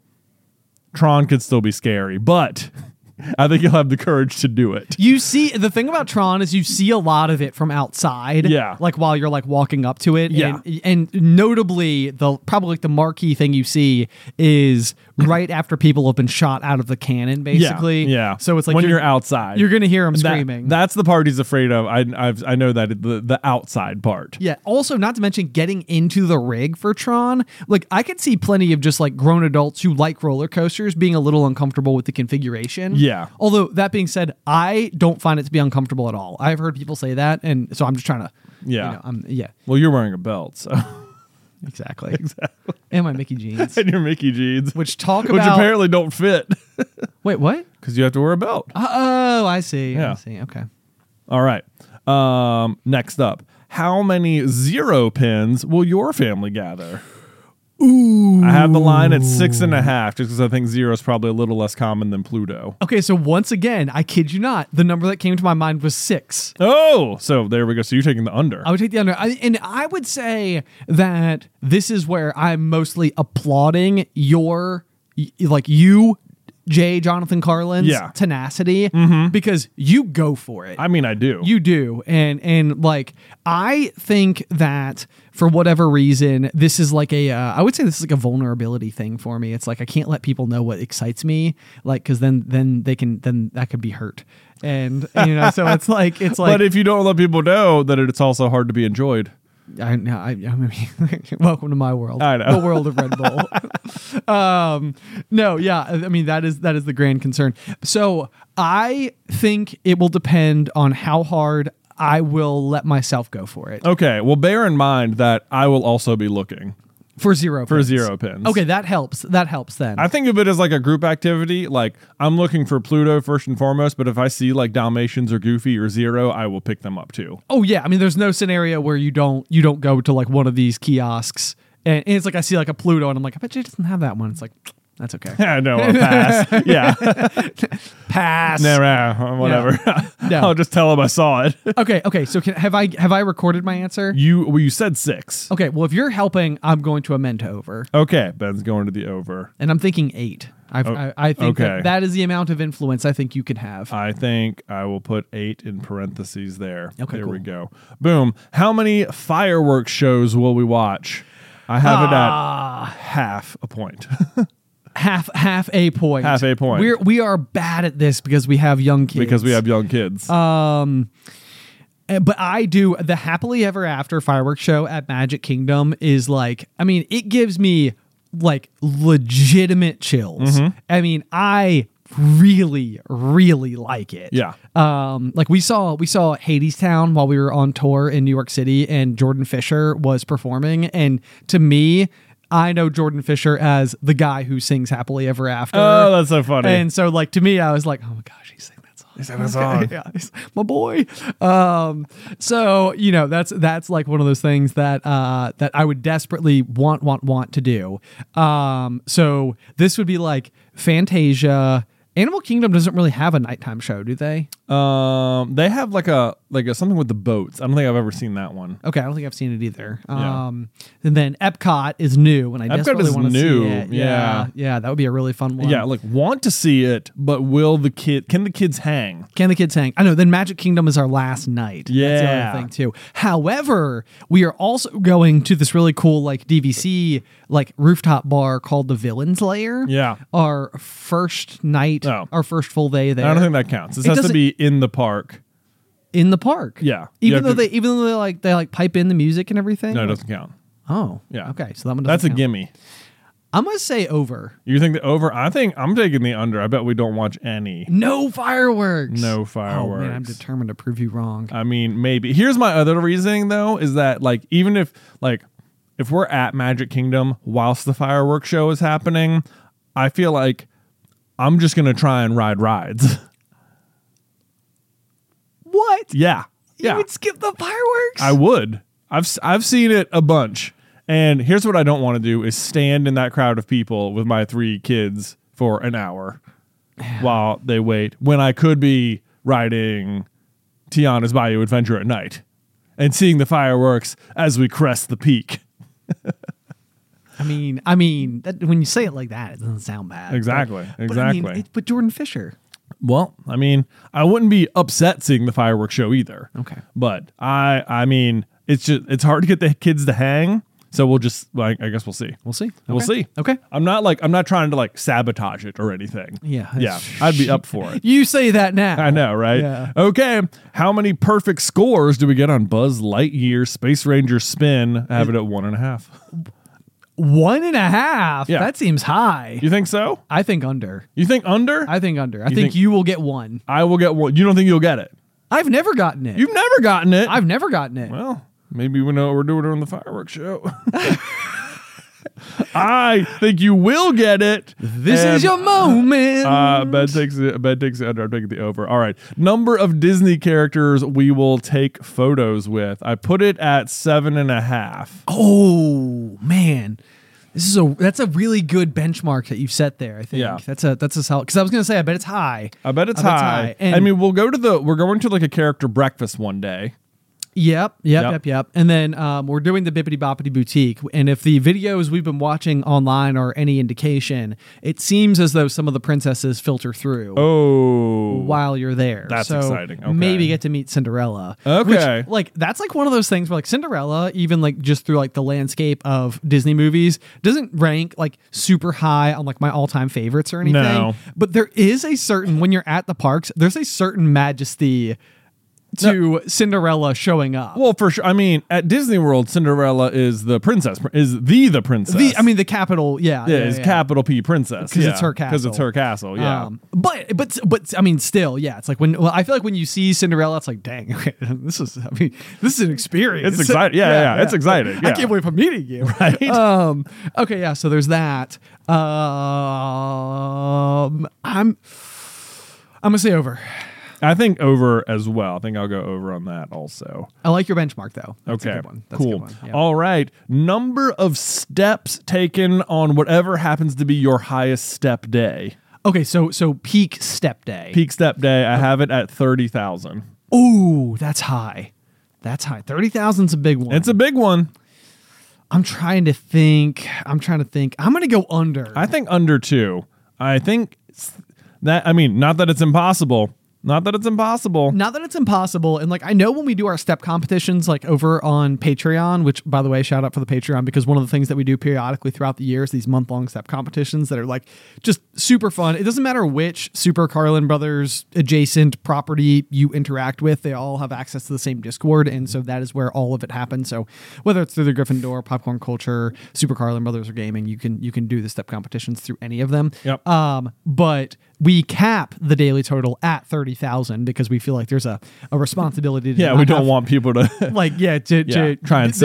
Tron could still be scary, but I think he'll have the courage to do it. You see, the thing about Tron is you see a lot of it from outside. Yeah. Like while you're like walking up to it. Yeah. And, and notably, the probably like the marquee thing you see is right after people have been shot out of the cannon, basically. Yeah. yeah. So it's like when you're, you're, outside, you're going to hear him That- screaming. That's the part he's afraid of. I I've, I know that the the outside part. Yeah. Also, not to mention getting into the rig for Tron. Like, I could see plenty of just like grown adults who like roller coasters being a little uncomfortable with the configuration. Yeah. Although, that being said, I don't find it to be uncomfortable at all. I've heard people say that. And so I'm just trying to, Yeah. you know, I'm, yeah, Well, you're wearing a belt, so exactly. exactly. And my Mickey jeans. and your Mickey jeans, Which talk which about. apparently don't fit Wait, what? because you have to wear a belt. Oh, I see. Yeah. I see. Okay. All right. Um, next up, how many zero pins will your family gather? Ooh. I have the line at six and a half just because I think zero is probably a little less common than Pluto. Okay, so once again, I kid you not, the number that came to my mind was six. Oh, so there we go. So you're taking the under. I would take the under. I, and I would say that this is where I'm mostly applauding your, y- like you, J. Jonathan Carlin's Yeah. tenacity, because you go for it. I mean, I do. You do. And and like I think that for whatever reason, this is like a uh, I would say this is like a vulnerability thing for me. It's like I can't let people know what excites me, like cuz then then they can then that could be hurt. And you know, so it's like it's like but if you don't let people know that it's also hard to be enjoyed. I know. I, I mean, welcome to my world. I know. The world of Red Bull. um, no, yeah. I mean, that is that is the grand concern. So I think it will depend on how hard I will let myself go for it. Okay, well, bear in mind that I will also be looking For zero. for pins. zero pins. Okay, that helps. That helps then. I think of it as like a group activity. Like I'm looking for Pluto first and foremost, but if I see like Dalmatians or Goofy or Zero, I will pick them up too. oh yeah. I mean, there's no scenario where you don't you don't go to like one of these kiosks and, and it's like I see like a Pluto and I'm like, I bet you it doesn't have that one. It's like that's okay. Yeah, no, I'll pass. yeah, Pass. no, no, whatever. No. I'll just tell them I saw it. Okay, okay. So can, have I have I recorded my answer? You well, you said six. Okay, well, if you're helping, I'm going to amend to over, Okay, Ben's going to the over. and I'm thinking eight. I've, Oh, I, I think okay. that, that is the amount of influence I think you can have. I think I will put eight in parentheses there. Okay, there we cool. go. Boom. How many fireworks shows will we watch? I have it Ah. at half a point. half half a point. Half a point. We're we are bad at this because we have young kids. because we have young kids. Um, eh, but I do the happily ever after fireworks show at Magic Kingdom is like, I mean, it gives me like legitimate chills. Mm-hmm. I mean, I really, really like it. Yeah. Um, like we saw we saw Hadestown while we were on tour in New York City, and Jordan Fisher was performing, and to me, I know Jordan Fisher as the guy who sings Happily Ever After. Oh, that's so funny. And so, like, to me, I was like, oh my gosh, he's singing that song. He sang that song. yeah, he's my boy. Um, so you know, that's that's like one of those things that uh, that I would desperately want, want, want to do. Um, so this would be like Fantasia. Animal Kingdom doesn't really have a nighttime show, do they? Um, they have like a like a something with the boats. I don't think I've ever seen that one. Okay, I don't think I've seen it either. Yeah. Um, and then Epcot is new, and I Epcot desperately is want to new, see it. yeah. yeah, yeah, that would be a really fun one. Yeah, like want to see it, but will the kid? Can the kids hang? Can the kids hang? I know. Then Magic Kingdom is our last night. That's the Yeah. other thing too. However, we are also going to this really cool like D V C like rooftop bar called the Villains Lair. Yeah. Our first night, Oh. our first full day there. I don't think that counts. This It has to doesn't- be in the park. in the park. Yeah. You Even have though to- they, even though they like they like pipe in the music and everything. No, it Like- doesn't count. Oh. Yeah. Okay. So that one. That's a doesn't count. gimme. I'm gonna say over. You think the over? I think I'm taking the under. I bet we don't watch any. No fireworks. No Oh man, I'm fireworks. determined to prove you wrong. I mean, maybe. Here's my other reasoning though, is that like even if like if we're at Magic Kingdom whilst the fireworks show is happening, I feel like I'm just gonna try and ride rides. What? yeah. You Yeah. would skip the fireworks? I would. I've s- I've seen it a bunch. And here's what I don't want to do is stand in that crowd of people with my three kids for an hour while they wait when I could be riding Tiana's Bayou Adventure at night and seeing the fireworks as we crest the peak. I mean, I mean, that, when you say it like that, it doesn't sound bad. Exactly, But, but I mean, exactly. it- but Jordan Fisher. Well, I mean, I wouldn't be upset seeing the fireworks show either. Okay. But I I mean, it's just it's hard to get the kids to hang. So we'll just like I guess we'll see. We'll see. We'll Okay. see. Okay. I'm not like I'm not trying to like sabotage it or anything. Yeah. Yeah. I'd be up for it. You say that now. I know, right? Yeah. Okay. How many perfect scores do we get on Buzz Lightyear Space Ranger Spin? I have it at one and a half. One and a half. Yeah. That seems high. You think so? I think under. You think under? I think under. I You think, think- you will get one. I will get one. You don't think you'll get it? I've never gotten it. You've never gotten it. I've never gotten it. Well, maybe we know what we're doing during the fireworks show. I think you will get it. this And, is your moment. Uh, Ben takes it. Ben takes it under. I'm taking the over. All right. Number of Disney characters we will take photos with. I put it at seven and a half. oh man. This is a that's a really good benchmark that you've set there. I think Yeah. that's a that's a solid because I was gonna say I bet it's high. I bet it's I bet it's high. high. And- I mean, we'll go to the. We're going to like a character breakfast one day. Yep, yep, Yep. yep, yep. And then um, we're doing the Bippity Boppity Boutique. And if the videos we've been watching online are any indication, it seems as though some of the princesses filter through Oh, while you're there. That's so exciting. Okay. Maybe get to meet Cinderella. Okay. Which, like, that's like one of those things where, like, Cinderella, even like just through like the landscape of Disney movies, doesn't rank like super high on like my all time favorites or anything. No. But there is a certain, when you're at the parks, there's a certain majesty to Cinderella showing up. Well, for sure. I mean, at Disney World, Cinderella is the princess. Is the the princess. The, I mean, the capital, yeah, yeah, yeah, is yeah. capital P princess 'Cause yeah. it's her Because it's castle. her castle. Yeah. Um, but but but I mean, still, yeah. It's like when well, I feel like when you see Cinderella, it's like, dang, okay, this is. I mean, this is an experience. It's exciting. Yeah, yeah, yeah. It's exciting. I Yeah. can't wait for meeting you. Right. Um. Okay. Yeah. So there's that. Um. I'm. I'm gonna say over. I think over as well. I think I'll go over on that also. I like your benchmark though. That's a Okay. good one. That's a cool. good one. Yeah. All right. Number of steps taken on whatever happens to be your highest step day. Okay. So so peak step day. Peak step day, I have it at thirty thousand. Ooh, that's high. That's high. Thirty thousand's a big one. It's a big one. I'm trying to think. I'm trying to think. I'm gonna go under. I think under two. I think s- that, I mean, not that it's impossible. Not that it's impossible. Not that it's impossible. And like, I know when we do our step competitions, like over on Patreon, which by the way, shout out for the Patreon, because one of the things that we do periodically throughout the years, these month long step competitions that are like just super fun. It doesn't matter which Super Carlin Brothers adjacent property you interact with, they all have access to the same Discord. And so that is where all of it happens. So whether it's through the Gryffindor, Popcorn Culture, Super Carlin Brothers, or gaming, you can, you can do the step competitions through any of them. Yep. Um, but we cap the daily total at thirty thousand because we feel like there's a, a responsibility to Yeah, not we don't have- want people to like yeah to, yeah, to try and th- set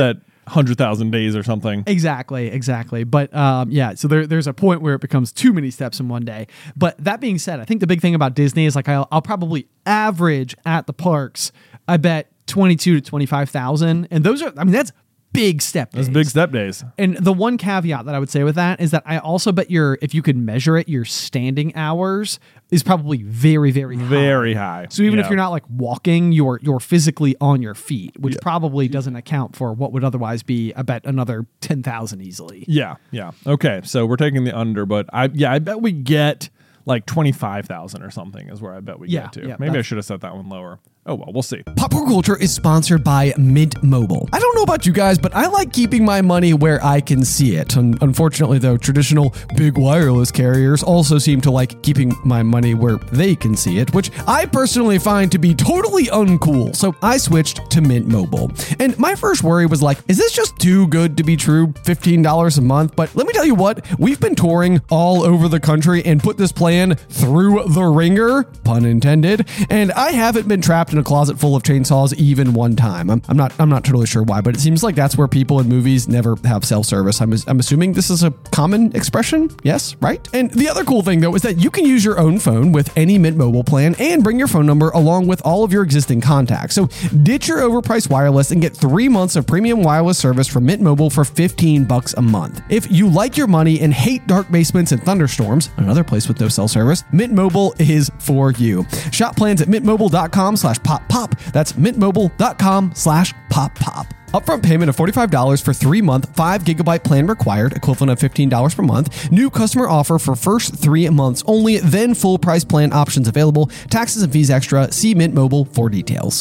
one hundred thousand days or something. Exactly, exactly. But um, yeah, so there, there's a point where it becomes too many steps in one day. But that being said, I think the big thing about Disney is like I'll, I'll probably average at the parks, I bet twenty-two to twenty-five thousand. And those are, I mean, that's big step days. Those big step days. And the one caveat that I would say with that is that I also bet your, if you could measure it, your standing hours is probably very, very high. Very high. So even Yeah. if you're not like walking, you're you're physically on your feet, which probably doesn't account for what would otherwise be, I bet, another ten thousand easily. Yeah, yeah. Okay, so we're taking the under, but I yeah, I bet we get like twenty-five thousand or something is where I bet we Yeah, get to. yeah, Maybe I that's- should have set that one lower. Oh, well, we'll see. Popcorn Culture is sponsored by Mint Mobile. I don't know about you guys, but I like keeping my money where I can see it. Un- unfortunately, though, traditional big wireless carriers also seem to like keeping my money where they can see it, which I personally find to be totally uncool. So I switched to Mint Mobile. And my first worry was like, is this just too good to be true? fifteen dollars a month? But let me tell you what, we've been touring all over the country and put this plan through the ringer, pun intended, and I haven't been trapped in a closet full of chainsaws even one time. I'm, I'm not I'm not totally sure why, but it seems like that's where people in movies never have self-service. I'm, I'm assuming this is a common expression. Yes, right? And the other cool thing, though, is that you can use your own phone with any Mint Mobile plan and bring your phone number along with all of your existing contacts. So ditch your overpriced wireless and get three months of premium wireless service from Mint Mobile for fifteen bucks a month. If you like your money and hate dark basements and thunderstorms, another place with no cell service, Mint Mobile is for you. Shop plans at mintmobile.com slash pop pop. That's mintmobile.com slash pop pop. Upfront payment of forty-five dollars for three-month, five gigabyte plan required, equivalent of fifteen dollars per month. New customer offer for first three months only, then full price plan options available. Taxes and fees extra. See Mint Mobile for details.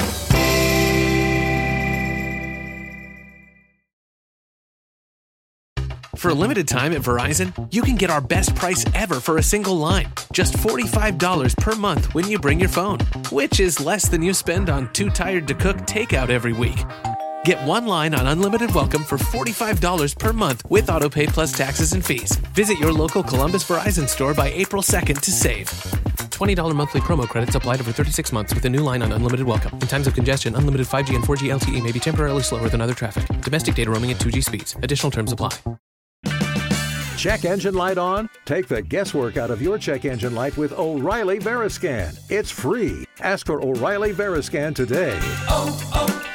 For a limited time at Verizon, you can get our best price ever for a single line. Just forty-five dollars per month when you bring your phone, which is less than you spend on Too Tired to Cook takeout every week. Get one line on Unlimited Welcome for forty-five dollars per month with AutoPay plus taxes and fees. Visit your local Columbus Verizon store by April second to save. twenty dollars monthly promo credits applied over thirty-six months with a new line on Unlimited Welcome. In times of congestion, unlimited five G and four G L T E may be temporarily slower than other traffic. Domestic data roaming at two G speeds. Additional terms apply. Check engine light on? Take the guesswork out of your check engine light with O'Reilly Veriscan. It's free. Ask for O'Reilly Veriscan today. Oh,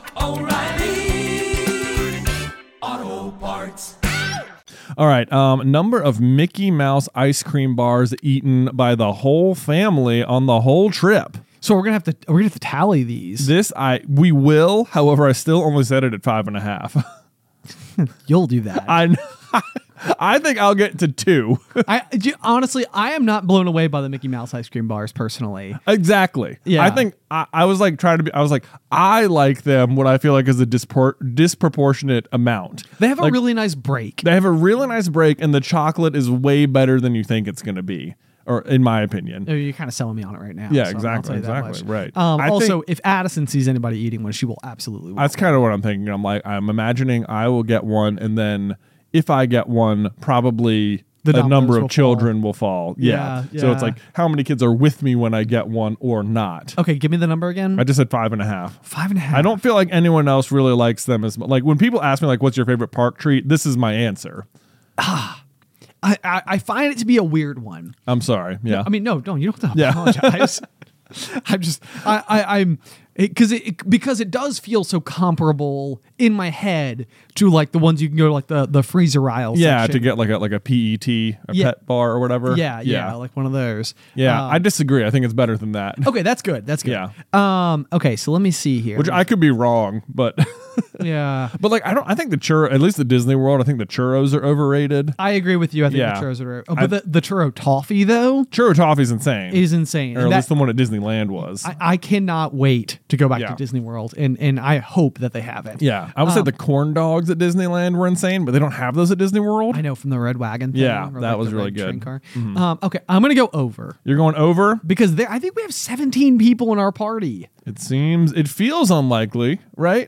oh, oh, O'Reilly Auto Parts. All right. Um, number of Mickey Mouse ice cream bars eaten by the whole family on the whole trip. So we're gonna have to we're gonna have to tally these. This I we will. However, I still only set it at five and a half. You'll do that. I I think I'll get to two. I do- honestly, I am not blown away by the Mickey Mouse ice cream bars personally. Exactly. Yeah. I think I, I was like trying to be. I was like, I like them. What I feel like is a dispor- disproportionate amount. They have a Like, really nice break. They have a really nice break, and the chocolate is way better than you think it's going to be, or in my opinion. Oh, you're kind of selling me on it right now. Yeah, so I'll exactly, tell you that exactly, much. right. Um, I also, think- if Addison sees anybody eating one, she will absolutely. That's kind of what I'm thinking. I'm like, I'm imagining I will get one, and then if I get one, probably The a dominoes number will of children will fall. Yeah, Yeah. So it's yeah. like, how many kids are with me when I get one or not? Okay, give me the number again. I just said five and a half. Five and a half. I don't feel like anyone else really likes them as much. Like when people ask me, like, what's your favorite park treat? This is my answer. I, I I find it to be a weird one. I'm sorry. Yeah. I mean, no, don't you don't have to Yeah. apologize. I'm just I, I I'm because it, it because it does feel so comparable in my head to like the ones you can go to like the the freezer aisle. yeah, section. to get like a like a P E T, a Yeah. pet bar or whatever. Yeah, yeah, like one of those. Yeah, Um, I disagree. I think it's better than that. okay, that's good. That's good. Yeah. Um. Okay, so let me see here. Which I could be wrong, but yeah. but like I don't. I think the churro, at least the Disney World, I think the churros are overrated. I agree with you. I think Yeah. the churros are. Oh, but I- the, the churro toffee though Churro toffee's insane, is insane. or And at that- least the one at Disneyland was. I, I cannot wait to go back Yeah. to Disney World, and and I hope that they have it. yeah, I would say Um, the corn dogs at Disneyland were insane, but they don't have those at Disney World. I know from the Red Wagon. Thing, Yeah, or that like was the really red train good. Mm-hmm. Car. Um, okay, I'm gonna go over You're going over. because there. I think we have seventeen people in our party. It seems. It feels unlikely, right?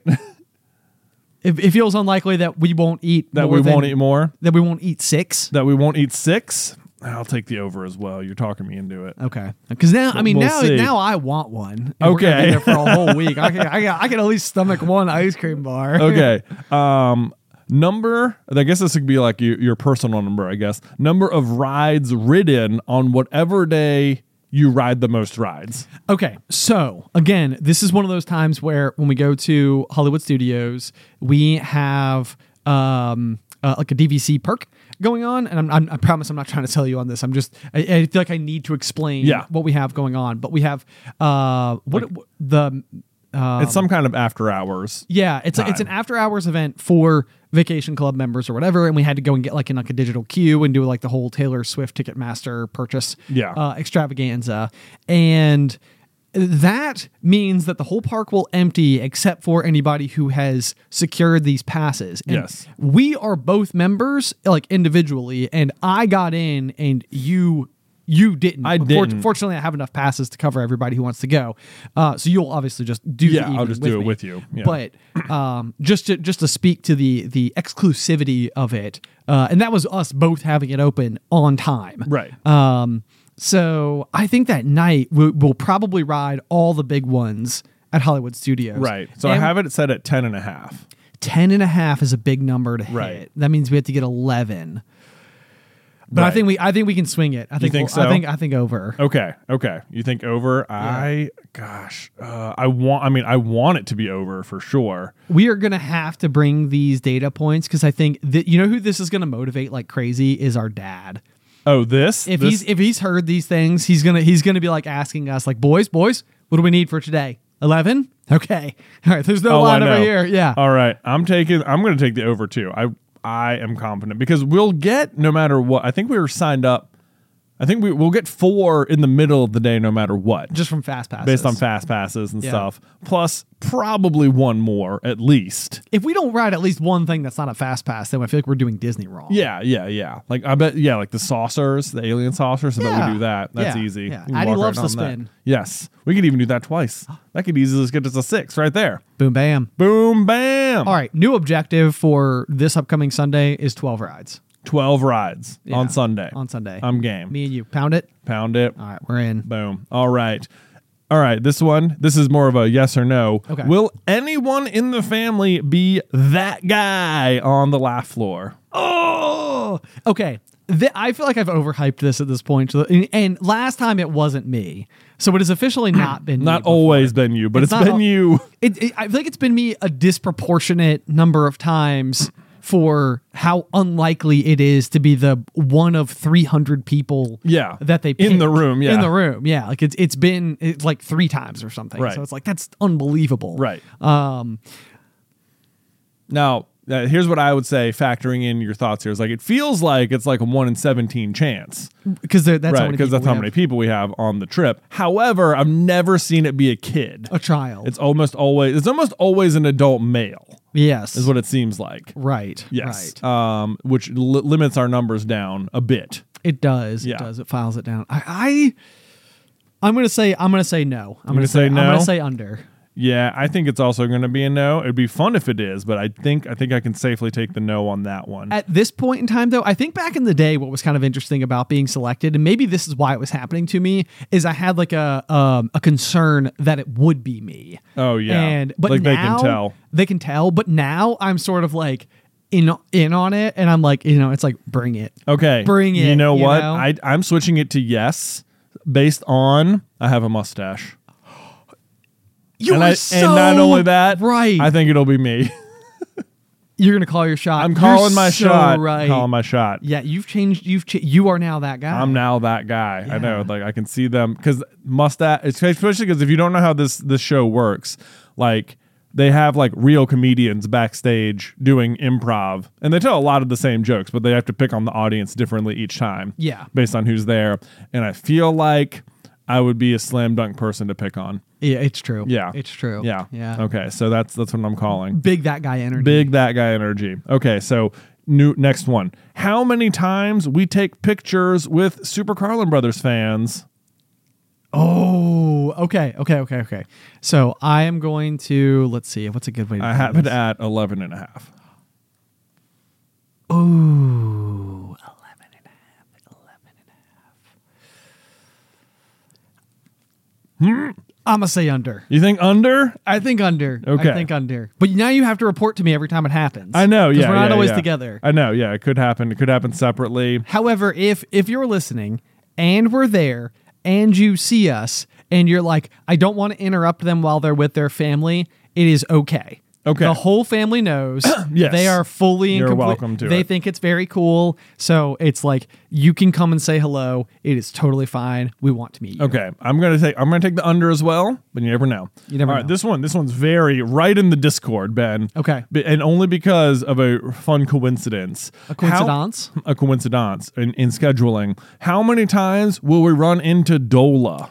It, it feels unlikely that we won't eat that more we than- won't eat more. That we won't eat six. That we won't eat six. I'll take the over as well. You're talking me into it. Okay, because now I mean We'll now see. now I want one. And we're gonna Okay. be there for a whole week. I can I can, I can at least stomach one ice cream bar. Okay. Um, number. I guess this could be like your, your personal number. I guess number of rides ridden on whatever day you ride the most rides. Okay, so again, this is one of those times where when we go to Hollywood Studios, we have um, uh, like a D V C perk going on, and I'm, I'm, I promise I'm not trying to tell you on this. I'm just I, I feel like I need to explain Yeah. what we have going on. But we have uh, what the um, It's some kind of after hours. yeah, it's a, it's an time. after hours event for Vacation Club members or whatever, and we had to go and get like in like a digital queue and do like the whole Taylor Swift Ticketmaster purchase Yeah. uh, extravaganza, and that means that the whole park will empty except for anybody who has secured these passes. And Yes. we are both members like individually, and I got in and you you didn't. I For- didn't. Fortunately, I have enough passes to cover everybody who wants to go. Uh, so you'll obviously just do the Yeah, I'll evening just with do it me. with you. Yeah. But um, just to just to speak to the the exclusivity of it, uh, and that was us both having it open on time. Right. Um, so I think that night we'll, we'll probably ride all the big ones at Hollywood Studios. Right. So I And have it set at ten and a half. ten and a half is a big number to Right. hit. That means we have to get eleven. But I Right. think we I think we can swing it. I think, think we'll- I so? think I think over. Okay. Okay. You think over? I gosh. Uh, I want. I mean, I want it to be over for sure. We are going to have to bring these data points because I think that you know who this is going to motivate like crazy is our dad. Oh, this. If this, he's if he's heard these things, he's gonna he's gonna be like asking us like, boys, boys, what do we need for today? Eleven? Okay. All right. There's no Oh, I line over know. here. Yeah. All right. I'm taking. I'm going to take the over too. I I am confident because we'll get no matter what. I think we were signed up. I think we we'll get four in the middle of the day no matter what. Just from fast passes. based on fast passes and Yeah. stuff. Plus, probably one more at least. If we don't ride at least one thing that's not a fast pass, then I feel like we're doing Disney wrong. Yeah, yeah, yeah. Like I bet, yeah, like the saucers, the alien saucers. I bet Yeah. we do that. That's Yeah, easy. yeah. We can Addie walk loves right to on that. spin. Yes, we could even do that twice. That could easily just get us a six right there. Boom, bam. Boom, bam. All right. New objective for this upcoming Sunday is twelve rides Twelve rides Yeah, on Sunday. On Sunday. I'm game. Me and you. Pound it. Pound it. All right. We're in. Boom. All right. All right. This one, this is more of a yes or no. Okay. Will anyone in the family be that guy on the laugh floor? Oh, okay. Th- I feel like I've overhyped this at this point. So- And, and last time it wasn't me. So it has officially not been me Not before. always been you, but It's it's not been al- you. It, it, I feel like it's been me a disproportionate number of times for how unlikely it is to be the one of three hundred people Yeah. that they In picked. the room, yeah. In the room, yeah. Like it's it's been it's like three times or something. Right. So it's like, that's unbelievable. Right. Um, Now, uh, here's what I would say, factoring in your thoughts here, is like it feels like it's like a one in seventeen chance, because that's how right? many Because people that's we how have. many people we have on the trip. However, I've never seen it be a kid. A child. It's almost always it's almost always an adult male, yes. is what it seems like. Right. Yes, Right. um, which li- limits our numbers down a bit. It does. Yeah. It does. It files it down. I, I I'm gonna say I'm gonna say no. I'm gonna gonna say I'm no? gonna say under. Yeah, I think it's also going to be a no. It'd be fun if it is, but I think I think I can safely take the no on that one. At this point in time, though, I think back in the day, what was kind of interesting about being selected, and maybe this is why it was happening to me, is I had like a um, a concern that it would be me. Oh, yeah. and but Like, they now, can tell. They can tell, but now I'm sort of like in in on it, and I'm like, you know, it's like bring it. Okay. Bring it, You know you what? know? I I'm switching it to yes based on I have a mustache. You and, are I, so and not only that, right. I think it'll be me. You're gonna call your shot. I'm You're calling my so shot. Right. Calling my shot. Yeah, you've changed. You've cha- you are now that guy. I'm now that guy. I know. Yeah. Like I can see them because mustache, especially because if you don't know how this this show works, like they have like real comedians backstage doing improv, and they tell a lot of the same jokes, but they have to pick on the audience differently each time. Yeah. based on who's there. And I feel like I would be a slam dunk person to pick on. Yeah, it's true. Yeah, it's true. Yeah, yeah. Okay, so that's that's what I'm calling. Big that guy energy. Big that guy energy. Okay, so new next one. How many times we take pictures with Super Carlin Brothers fans? Oh, okay, okay, okay, okay. So I am going to let's see. What's a good way to? I do have it this? at eleven and a half. Ooh, eleven and a half. eleven and a half. I'm gonna say under. You think under? I think under. Okay. I think under. But now you have to report to me every time it happens. I know, 'Cause yeah. we're not yeah, always yeah. together. I know, yeah. It could happen. It could happen separately. However, if if you're listening and we're there and you see us and you're like, I don't want to interrupt them while they're with their family, it is okay. Okay. The whole family knows. Yes. They are fully and You're complete- welcome to They it. think it's very cool. So it's like you can come and say hello. It is totally fine. We want to meet you. Okay, I'm gonna take I'm gonna take the under as well, but you never know. You never All right, know. this one this one's very right in the Discord, Ben. Okay. B- and only because of a fun coincidence. A coincidence? How, a coincidence in, in scheduling. How many times will we run into Dola?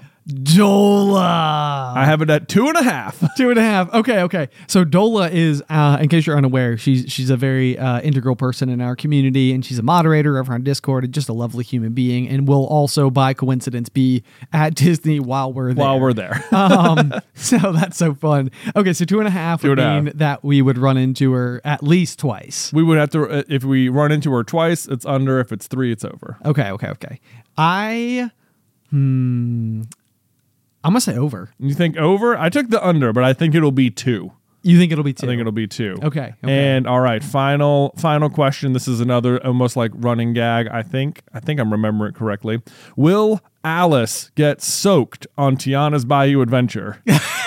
Dola. I have it at two and a half. Two and a half. Okay, okay. So Dola is, uh, in case you're unaware, she's she's a very uh, integral person in our community, and she's a moderator over on Discord, and just a lovely human being, and will also, by coincidence, be at Disney while we're there. While we're there. um, so that's so fun. Okay, so two and a half Two would and a mean half. that we would run into her at least twice. We would have to, uh, if we run into her twice, it's under. If it's three, it's over. Okay, okay, okay. I, hmm, I'm gonna say over. You think over? I took the under, but I think it'll be two. You think it'll be two? I think it'll be two. Okay, okay. And all right, final final question. This is another almost like running gag. I think I think I'm remembering it correctly. Will Alice get soaked on Tiana's Bayou Adventure?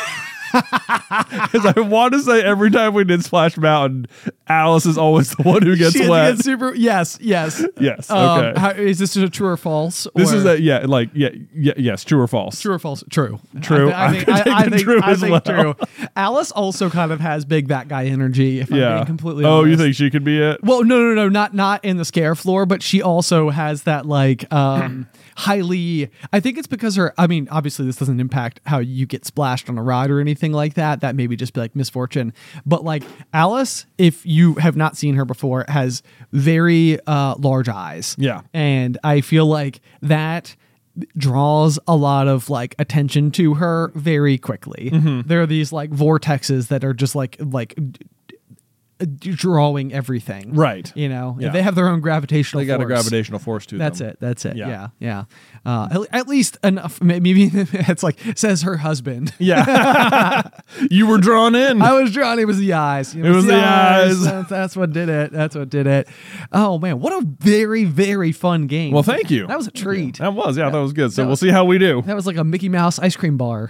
Because I want to say every time we did Splash Mountain, Alice is always the one who gets She wet. gets super. Yes, yes. Yes. Um, Okay. how, is this a true or false? this or- is a yeah, like yeah, yeah, yes, true or false? True or false? True. True. I, thi- I I think, could I, I take the think, true I as think well. true. Alice also kind of has big that guy energy, if I'm Yeah. being completely Oh, honest. you think she could be it? Well, no, no, no, not not in the scare floor, but she also has that like um highly. I think it's because her. I mean, obviously, this doesn't impact how you get splashed on a ride or anything like that. That maybe just be like misfortune. But like Alice, if you have not seen her before, has very uh, large eyes. Yeah. and I feel like that draws a lot of like attention to her very quickly. Mm-hmm. There are these like vortexes that are just like like d- d- drawing everything. Right. You know, Yeah. they have their own gravitational They got a force. gravitational force to That's them. it. That's it. Yeah. Yeah. Yeah. Uh, at, at least enough. Maybe it's like says her husband. Yeah. You were drawn in. I was drawn. It was the eyes. It was the eyes. That's, that's what did it. That's what did it. Oh man, what a very very fun game. Well, thank you. That was a treat. That was, yeah, that was good. So that we'll was- see how we do, That was like a Mickey Mouse ice cream bar.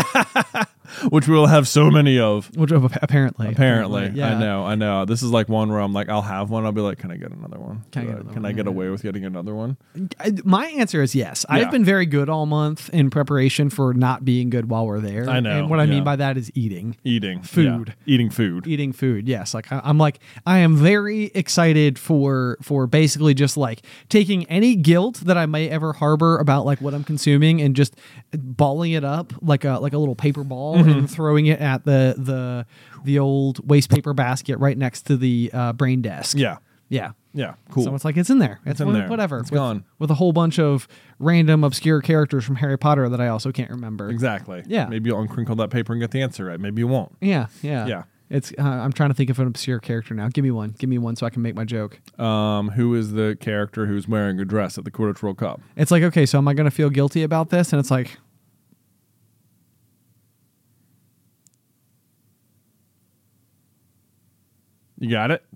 which we'll have so many of. Which uh, apparently, Apparently, yeah. I know, I know. This is like one where I'm like, I'll have one. I'll be like, can I get another one? Can I get Uh, another Can one? I get away with getting another one? I, my answer is yes. Yeah. I've been very good all month in preparation for not being good while we're there. I know, And what I yeah. mean by that is eating. Eating Food. yeah. Eating food. Eating food, yes. Like I, I'm like I am very excited for for basically just like taking any guilt that I may ever harbor about like what I'm consuming and just balling it up like a like a little paper ball Mm-hmm. and throwing it at the the the old waste paper basket right next to the uh, brain desk. Yeah, yeah. yeah, cool. So it's like it's in there. It's, in wha- there. Whatever. It's with, gone. with a whole bunch of random obscure characters from Harry Potter that I also can't remember. exactly. Yeah. Maybe you'll uncrinkle that paper and get the answer right. Maybe you won't. Yeah, yeah, Yeah. It's. Uh, I'm trying to think of an obscure character now. Give me one. Give me one so I can make my joke. Um, who is the character who's wearing a dress at the Quidditch World Cup? It's like, okay, so am I going to feel guilty about this? And it's like, You got it.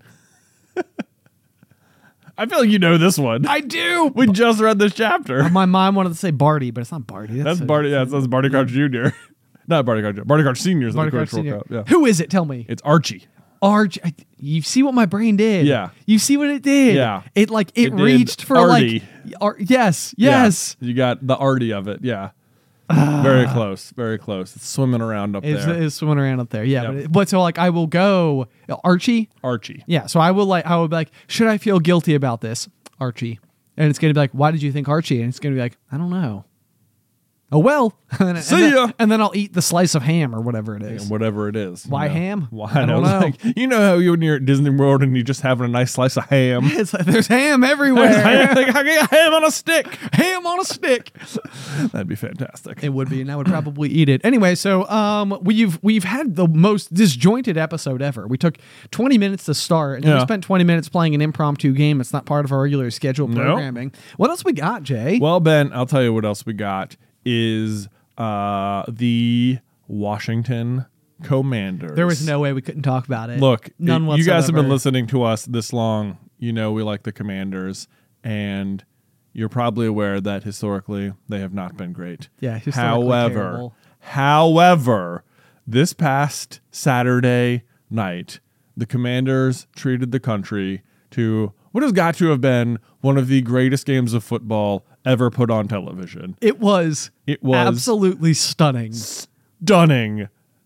I feel like you know this one. I do. We just read this chapter. My mind wanted to say Barty, but it's not Barty. That's a- Barty. Yeah, that's Barty Crouch Junior Not Barty Crouch. Barty Crouch Senior's Barty at the Crouch Quidditch World Senior. Cup. Yeah. Who is it? Tell me. It's Archie. Arch. I- You see what my brain did? Yeah. You see what it did? Yeah. It like it, It did reached for Artie. like. Ar- yes. Yes. Yeah, you got the arty of it. Yeah. Very close. Very close. It's swimming around up Is there. is swimming around up there? Yeah. Yep. But, it, but so like I will go Archie. Archie. Yeah, so I will like I will be like, should I feel guilty about this, Archie? And it's gonna be like, why did you think Archie? And it's gonna be like, I don't know. Oh well. and, then, See and then, ya. and then I'll eat the slice of ham or whatever it is. Whatever it is. Why you know. ham? Why I don't know. know. Like, you know how you when you're at Disney World and you just having a nice slice of ham. It's like there's ham everywhere. ham, I get ham on a stick. ham on a stick. That'd be fantastic. It would be, and I would probably eat it anyway. So, um, we've we've had the most disjointed episode ever. We took twenty minutes to start, and then we Yeah. spent twenty minutes playing an impromptu game. It's not part of our regular scheduled No. programming. What else we got, Jay? Well, Ben, I'll tell you what else we got is uh, the Washington Commanders. There was no way we couldn't talk about it. Look, none it- whatsoever. you guys have been listening to us this long. You know we like the Commanders, and you're probably aware that historically they have not been great. Yeah, historically However, terrible. however, this past Saturday night, the Commanders treated the country to what has got to have been one of the greatest games of football ever put on television. It was. It was absolutely stunning. Stunning,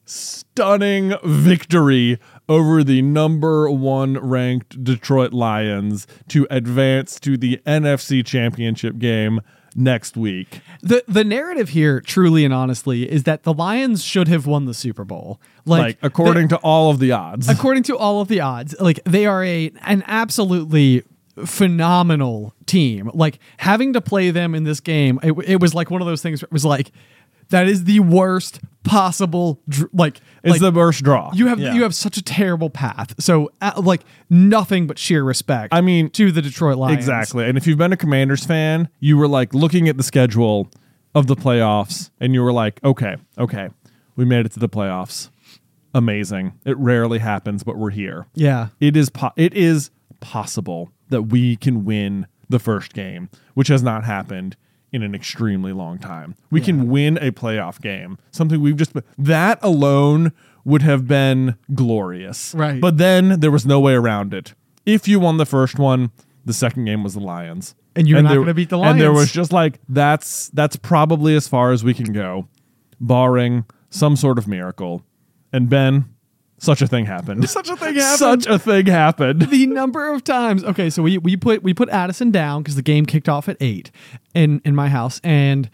stunning victory over the number one ranked Detroit Lions to advance to the N F C Championship game next week. The the narrative here, truly and honestly, is that the Lions should have won the Super Bowl. Like, Like, according to all of the odds. according to all of the odds, like they are a an absolutely phenomenal team. Like having to play them in this game, it, it was like one of those things where it was like, that is the worst possible dr- like It's like, the worst draw. you have Yeah. you have such a terrible path. So uh, like nothing but sheer respect. I mean, to the Detroit Lions. Exactly. And if you've been a Commanders fan, you were like looking at the schedule of the playoffs and you were like, okay, okay, we made it to the playoffs. Amazing. It rarely happens, but we're here. Yeah. It is po- it is possible that we can win the first game, which has not happened in an extremely long time. We Yeah. can win a playoff game. Something we've just that alone would have been glorious. Right. But then there was no way around it. If you won the first one, the second game was the Lions. And you're not there- gonna beat the And there Lions. was just like that's that's probably as far as we can go, barring some sort of miracle. And Ben, such a thing happened. Such a thing happened. Such a thing happened. The number of times. Okay, so we we put we put Addison down because the game kicked off at eight in in my house, and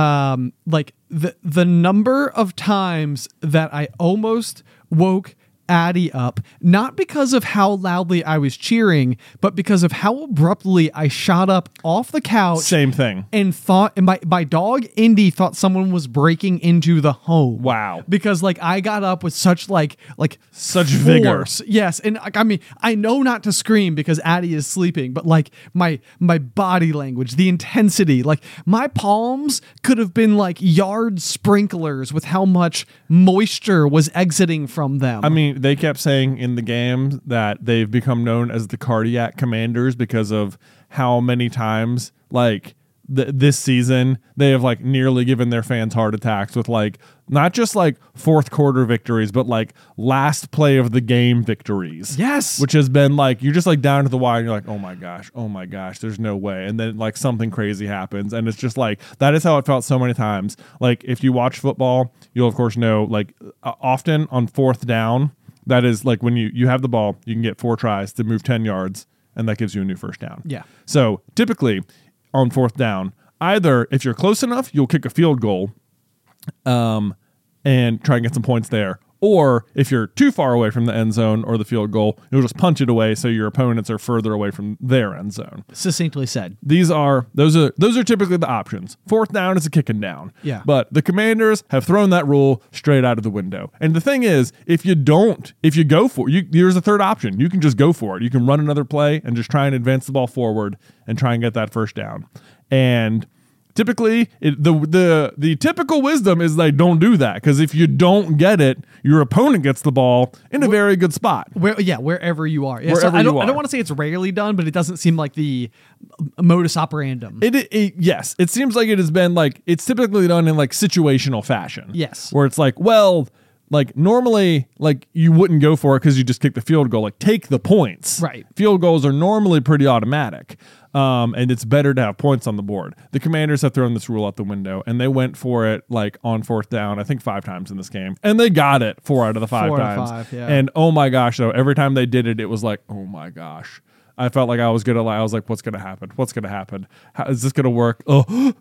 um like the the number of times that I almost woke Addie up, not because of how loudly I was cheering, but because of how abruptly I shot up off the couch. Same thing. And thought, and my, my dog Indy thought someone was breaking into the home. Wow. Because like I got up with such like like Such vigor. force. Yes, and like, I mean I know not to scream because Addie is sleeping, but like my my body language, the intensity, like my palms could have been like yard sprinklers with how much moisture was exiting from them. I mean, they kept saying in the game that they've become known as the cardiac commanders because of how many times, like, th- this season, they have, like, nearly given their fans heart attacks with, like, not just, like, fourth quarter victories, but, like, last play of the game victories. Yes. Which has been, like, you're just, like, down to the wire, and you're like, oh, my gosh, oh, my gosh, there's no way. And then, like, something crazy happens. And it's just, like, that is how it felt so many times. Like, if you watch football, you'll, of course, know, like, uh, often on fourth down, that is like when you, you have the ball, you can get four tries to move ten yards, and that gives you a new first down. Yeah. So typically on fourth down, either if you're close enough, you'll kick a field goal um, and try and get some points there. Or if you're too far away from the end zone or the field goal, you'll just punch it away so your opponents are further away from their end zone. succinctly said. These are those are those are typically the options. Fourth down is a kicking down. Yeah. But the Commanders have thrown that rule straight out of the window. And the thing is, if you don't, if you go for you, there's a third option. You can just go for it. You can run another play and just try and advance the ball forward and try and get that first down. And typically, it, the the the typical wisdom is they don't do that because if you don't get it, your opponent gets the ball in a very good spot. Where, yeah, wherever you are. Yeah, so Wherever I don't, you I don't are. want to say it's rarely done, but it doesn't seem like the modus operandum. It, it, it- yes, it seems like it has been like it's typically done in like situational fashion. Yes. where it's like, well, like normally, like you wouldn't go for it because you just kick the field goal. Like take the points. Right. Field goals are normally pretty automatic, um, and it's better to have points on the board. The Commanders have thrown this rule out the window, and they went for it like on fourth down, I think five times in this game, and they got it four out of the five Four out of times. five, yeah. And oh my gosh, though, every time they did it, it was like, oh my gosh. I felt like I was gonna. I was like, "What's gonna happen? What's gonna happen? How is this gonna work?" Oh,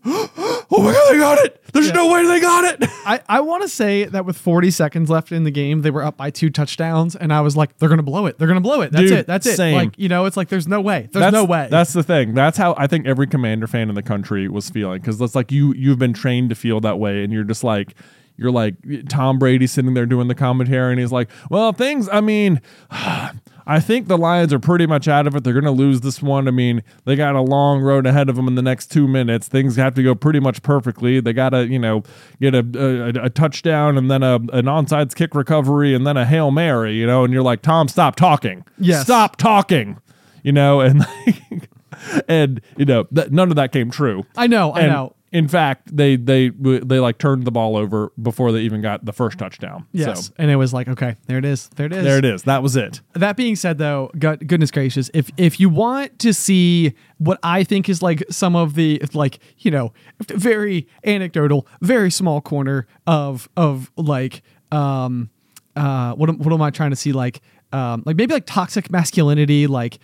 oh my god, they got it! There's Yeah. no way they got it. I, I want to say that with forty seconds left in the game, they were up by two touchdowns, and I was like, they're going to blow it. They're going to blow it. That's Dude, it. That's it. same. Like, you know, it's like, there's no way. There's that's, no way. That's the thing. That's how I think every Commander fan in the country was feeling because it's like you you've been trained to feel that way, and you're just like. You're like Tom Brady sitting there doing the commentary, and he's like, "Well, things. I mean, I think the Lions are pretty much out of it. They're going to lose this one. I mean, they got a long road ahead of them in the next two minutes. Things have to go pretty much perfectly. They got to, you know, get a, a, a touchdown and then a, an onside kick recovery and then a Hail Mary, you know, and you're like, Tom, stop talking. Yes. Stop talking, you know, and and, you know, th- none of that came true. I know, I And know. In fact, they they they like turned the ball over before they even got the first touchdown. Yes. So, And it was like, okay, there it is. There it is. there it is. That was it. That being said, though, God, goodness gracious, if if you want to see what I think is like some of the like you know very anecdotal, very small corner of of like um uh what am- what am I trying to see like um like maybe like toxic masculinity like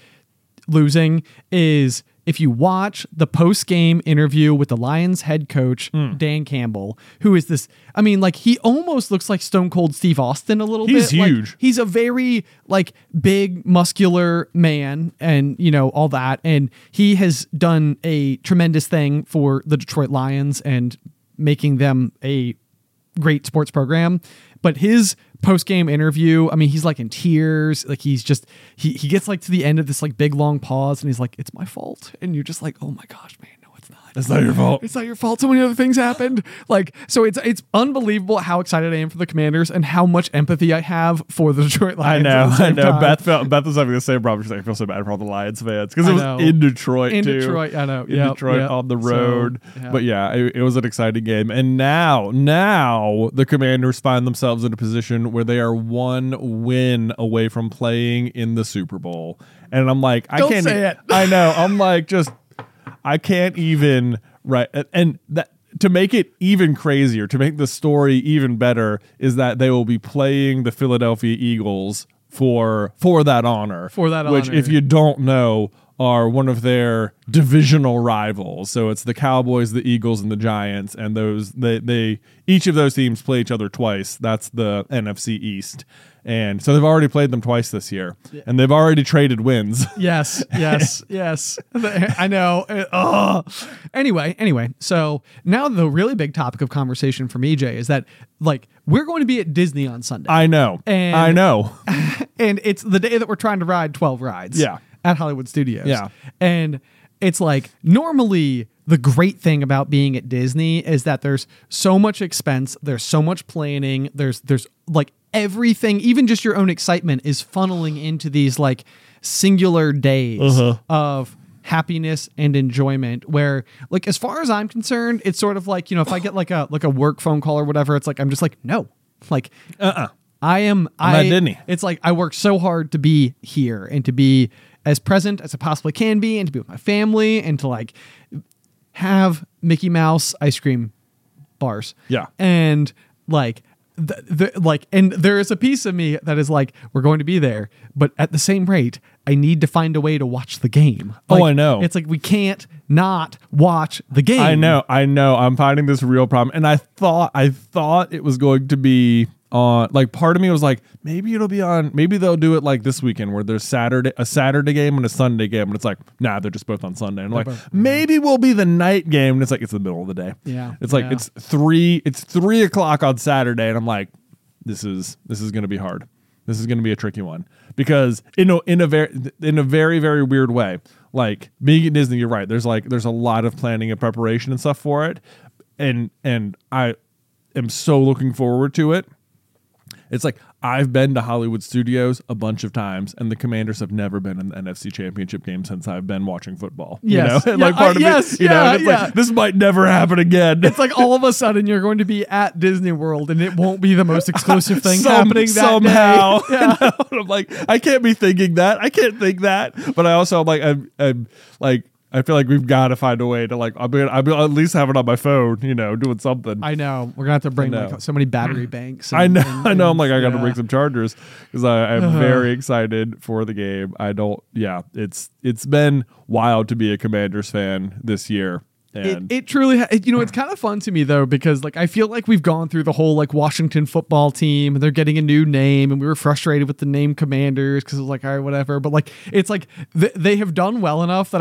losing is. If you watch the post-game interview with the Lions head coach, Hmm. Dan Campbell, who is this, I mean, like, he almost looks like Stone Cold Steve Austin a little He's bit. Like, huge. he's a very, like, big, muscular man and, you know, all that. And he has done a tremendous thing for the Detroit Lions and making them a great sports program. But his post-game interview, I mean, he's like in tears. Like he's just, he, he gets like to the end of this like big long pause and he's like, it's my fault. And you're just like, oh my gosh, man, no, it's not. It's not your fault. It's not your fault. So many other things happened. Like, so it's it's unbelievable how excited I am for the Commanders and how much empathy I have for the Detroit I Lions. know, at the I same know. time. Beth felt Beth was having the same problem. She's like, I feel so bad for all the Lions fans because it I was know. in Detroit In too. Detroit, I know. In Yep, Detroit yep. on the So, road. yeah. But yeah, it, it was an exciting game. And now, now the Commanders find themselves in a position where they are one win away from playing in the Super Bowl. And I'm like, I Don't can't. say it. I know. I'm like, just I can't even. Right, and that. To make it even crazier, to make the story even better, is that they will be playing the Philadelphia Eagles for for that honor. For that which, honor. if you don't know, are one of their divisional rivals. So it's the Cowboys, the Eagles, and the Giants, and those they they each of those teams play each other twice. That's the N F C East. And so they've already played them twice this year, and they've already traded wins. Yes, yes, yes. I know. Ugh. Anyway, anyway. So now the really big topic of conversation for me, Jay, is that like we're going to be at Disney on Sunday. I know. And- I know. and it's the day that we're trying to ride twelve rides. Yeah. At Hollywood Studios. Yeah. And it's like normally the great thing about being at Disney is that there's so much expense, there's so much planning, there's there's like everything, even just your own excitement is funneling into these like singular days Uh-huh. of happiness and enjoyment where like as far as I'm concerned, it's sort of like, you know, if I get like a like a work phone call or whatever, it's like I'm just like, no. Like Uh-uh. I am I'm I not Disney. It's like I work so hard to be here and to be as present as I possibly can be and to be with my family and to like have Mickey Mouse ice cream bars. Yeah. And like the, the like and there is a piece of me that is like we're going to be there, but at the same rate I need to find a way to watch the game. Oh, Like, I know. It's like we can't not watch the game. I know, I know. I'm finding this real problem, and I thought, I thought it was going to be on. Like, part of me was like, maybe it'll be on. Maybe they'll do it like this weekend, where there's Saturday, a Saturday game and a Sunday game, and it's like, nah, they're just both on Sunday. And I'm like, maybe we'll be the night game, and it's like it's the middle of the day. Yeah, it's like yeah. it's three, it's three o'clock on Saturday, and I'm like, this is this is going to be hard. This is going to be a tricky one because in a, in a very in a very very weird way. Like being at Disney, you're right. There's like there's a lot of planning and preparation and stuff for it, and and I am so looking forward to it. It's like I've been to Hollywood Studios a bunch of times, and the Commanders have never been in the N F C Championship game since I've been watching football. Yes. You know? And Yeah, like part uh, of yes, it, you know, yeah, and it's yeah. like this might never happen again. It's like all of a sudden you're going to be at Disney World and it won't be the most exclusive thing Some- happening that somehow. day. Yeah. I know. And I'm like, I can't be thinking that. I can't think that. But I also am like, I'm, I'm like, I feel like we've got to find a way to like, I'll be, I'll be at least have it on my phone, you know, doing something. I know. We're gonna have to bring I know. like so many battery banks. I and- know, and- I know. I'm and- like, I got to yeah. bring some chargers because I'm very excited for the game. I don't, yeah, it's it's been wild to be a Commanders fan this year. It, And it truly, ha- it, you know, it's kind of fun to me though because like I feel like we've gone through the whole like Washington football team and they're getting a new name and we were frustrated with the name Commanders because it was like all right whatever, but like it's like th- they have done well enough that I've put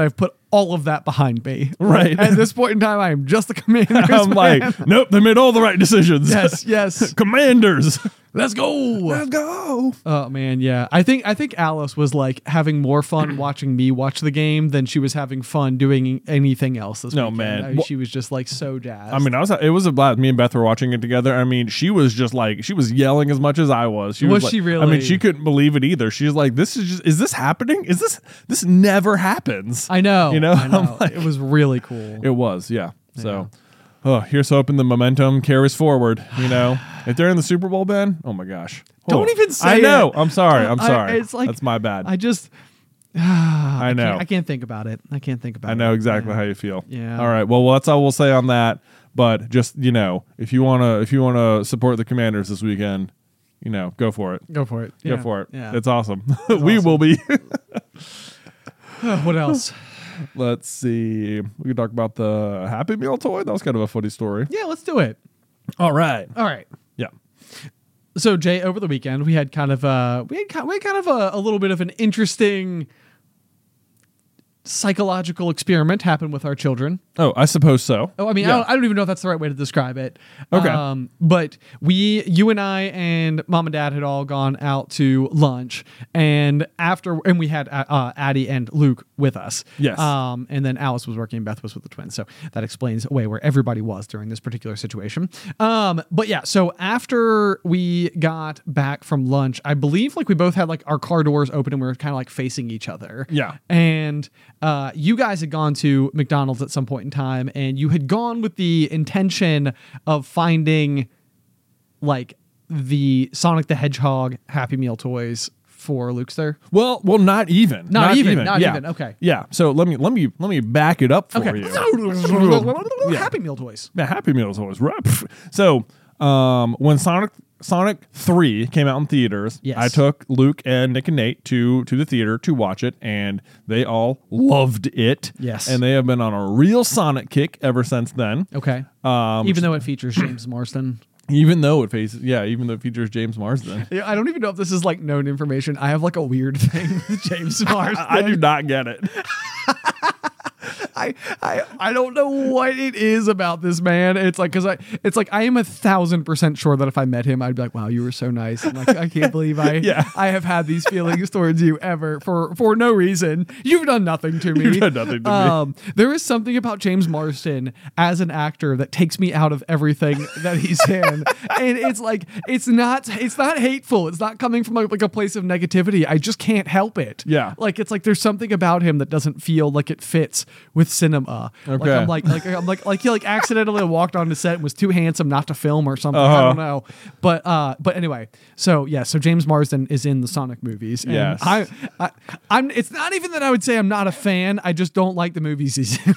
all of that behind me. Right. At this point in time, I am just the Commanders. I'm man. like, nope, they made all the right decisions. yes, yes. Commanders. Let's go. Let's go. Oh man, yeah. I think I think Alice was like having more fun watching me watch the game than she was having fun doing anything else this No, weekend. man. I- Well- she was just like so jazzed. I mean, I was. It was a blast. Me and Beth were watching it together. I mean, she was just like she was yelling as much as I was. She Was like- she I really? mean, she couldn't believe it either. She's like, "This is just. Is this happening? Is this? This never happens." I know. You know. I know. I'm like- it was really cool. It was, yeah. So, oh, here's hoping the momentum carries forward. You know, if they're in the Super Bowl, Ben, oh my gosh. Don't Oh, even say I know. it. I'm sorry. I'm I- sorry. it's like- That's my bad. I I, just I know. Can't, I can't think about it. I can't think about it. know exactly Yeah. how you feel. Yeah. All right. Well, that's all we'll say on that. But just you know, if you wanna, if you wanna support the Commanders this weekend, you know, go for it. Go for it. Go Yeah. for it. Yeah. It's awesome. we will be. what else? Let's see. We can talk about the Happy Meal toy. That was kind of a funny story. Yeah, let's do it. All right. All right. Yeah. So Jay, over the weekend we had kind of uh we had kind, we had kind of a, a little bit of an interesting psychological experiment happen with our children. Oh, I suppose so. Oh, I mean, I, Yeah. don't, I don't even know if that's the right way to describe it. Okay. Um, but we, you and I and mom and dad had all gone out to lunch, and after, and we had uh, Addie and Luke with us. Yes. Um, and then Alice was working, and Beth was with the twins. So that explains away where everybody was during this particular situation. Um, but yeah, so after we got back from lunch, I believe like we both had like our car doors open and we were kind of like facing each other. Yeah. And uh, you guys had gone to McDonald's at some point in time, and you had gone with the intention of finding like the Sonic the Hedgehog Happy Meal toys for Luke's. Well, well, not even. Not even, not yeah. even, okay. Yeah. So let me let me let me back it up for Okay. you. Happy Meal toys. Yeah, Happy Meal is always right. So, um, when Sonic Sonic three came out in theaters, Yes. I took Luke and Nick and Nate to to the theater to watch it, and they all loved it. Yes. And they have been on a real Sonic kick ever since then. Okay. Um, Even though it features James Marsden. even though it faces, yeah, even though it features James Marsden. Yeah, I don't even know if this is like known information. I have like a weird thing with James Marsden. I do not get it. I, I I don't know what it is about this man. It's like because I it's like I am a thousand percent sure that if I met him, I'd be like, wow, you were so nice. And like I can't believe I Yeah. I have had these feelings towards you ever for for no reason. You've done nothing to me. You've done nothing to me. um, There is something about James Marsden as an actor that takes me out of everything that he's in, and it's like it's not it's not hateful. It's not coming from like, like a place of negativity. I just can't help it. Yeah. Like it's like there's something about him that doesn't feel like it fits with cinema. Like Okay. I'm like like I'm like like he like accidentally walked onto set and was too handsome not to film or something. I Uh-huh. don't know. But uh but anyway, so yeah, so James Marsden is in the Sonic movies. And Yes. I, I I'm it's not even that I would say I'm not a fan. I just don't like the movies he's in.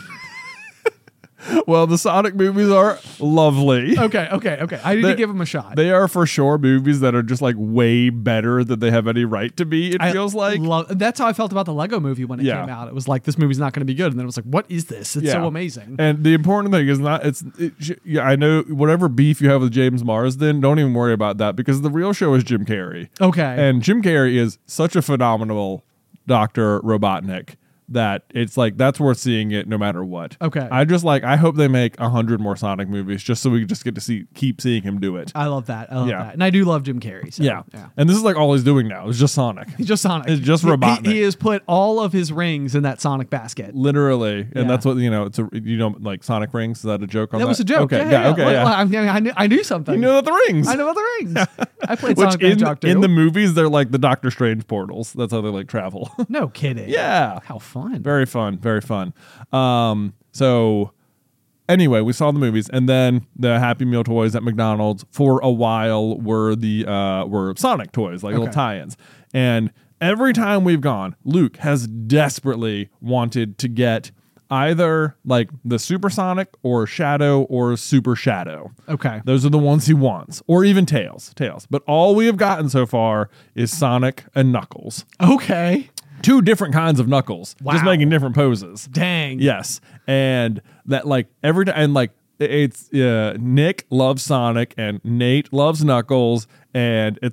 Well, the Sonic movies are lovely. okay, okay, okay. I need They- to give him a shot. They are for sure movies that are just like way better than they have any right to be. It I feels like. love, that's how I felt about the Lego movie when it Yeah. came out. It was like this movie's not going to be good, and then it was like, what is this? It's so Yeah. amazing. And the important thing is not it's it, sh- yeah, I know whatever beef you have with James Marsden, don't even worry about that because the real show is Jim Carrey. Okay. And Jim Carrey is such a phenomenal Doctor Robotnik that it's like that's worth seeing it no matter what. Okay. I just like I hope they make a hundred more Sonic movies just so we just get to see keep seeing him do it. I love that. I love Yeah. that. And I do love Jim Carrey. So, yeah. yeah. And this is like all he's doing now. It's just Sonic. He's just Sonic. It's just He- he- Robotnik. He, has put all of his rings in that Sonic basket. Literally. And Yeah. that's what you know, it's a you know like Sonic rings, is that a joke on that? That was a joke. Okay, Yeah, yeah, yeah, okay, Well, yeah. well, I, mean, I, knew, I knew something. You know the rings. I know other rings. I played Which Sonic the in, Hedgehog too. in the movies they're like the Doctor Strange portals. That's how they like travel. no kidding. Yeah. How fun. Very fun, very fun. Um, so anyway, we saw the movies, and then the Happy Meal toys at McDonald's for a while were the uh, were Sonic toys, like little Okay. tie-ins. And every time we've gone, Luke has desperately wanted to get either like the Supersonic or Shadow or Super Shadow. Okay. Those are the ones he wants, or even Tails, Tails. But all we have gotten so far is Sonic and Knuckles. Okay. Two different kinds of Knuckles, just Wow. making different poses. Dang. Yes, and that like every time, and like it's uh, Nick loves Sonic and Nate loves Knuckles, and it's like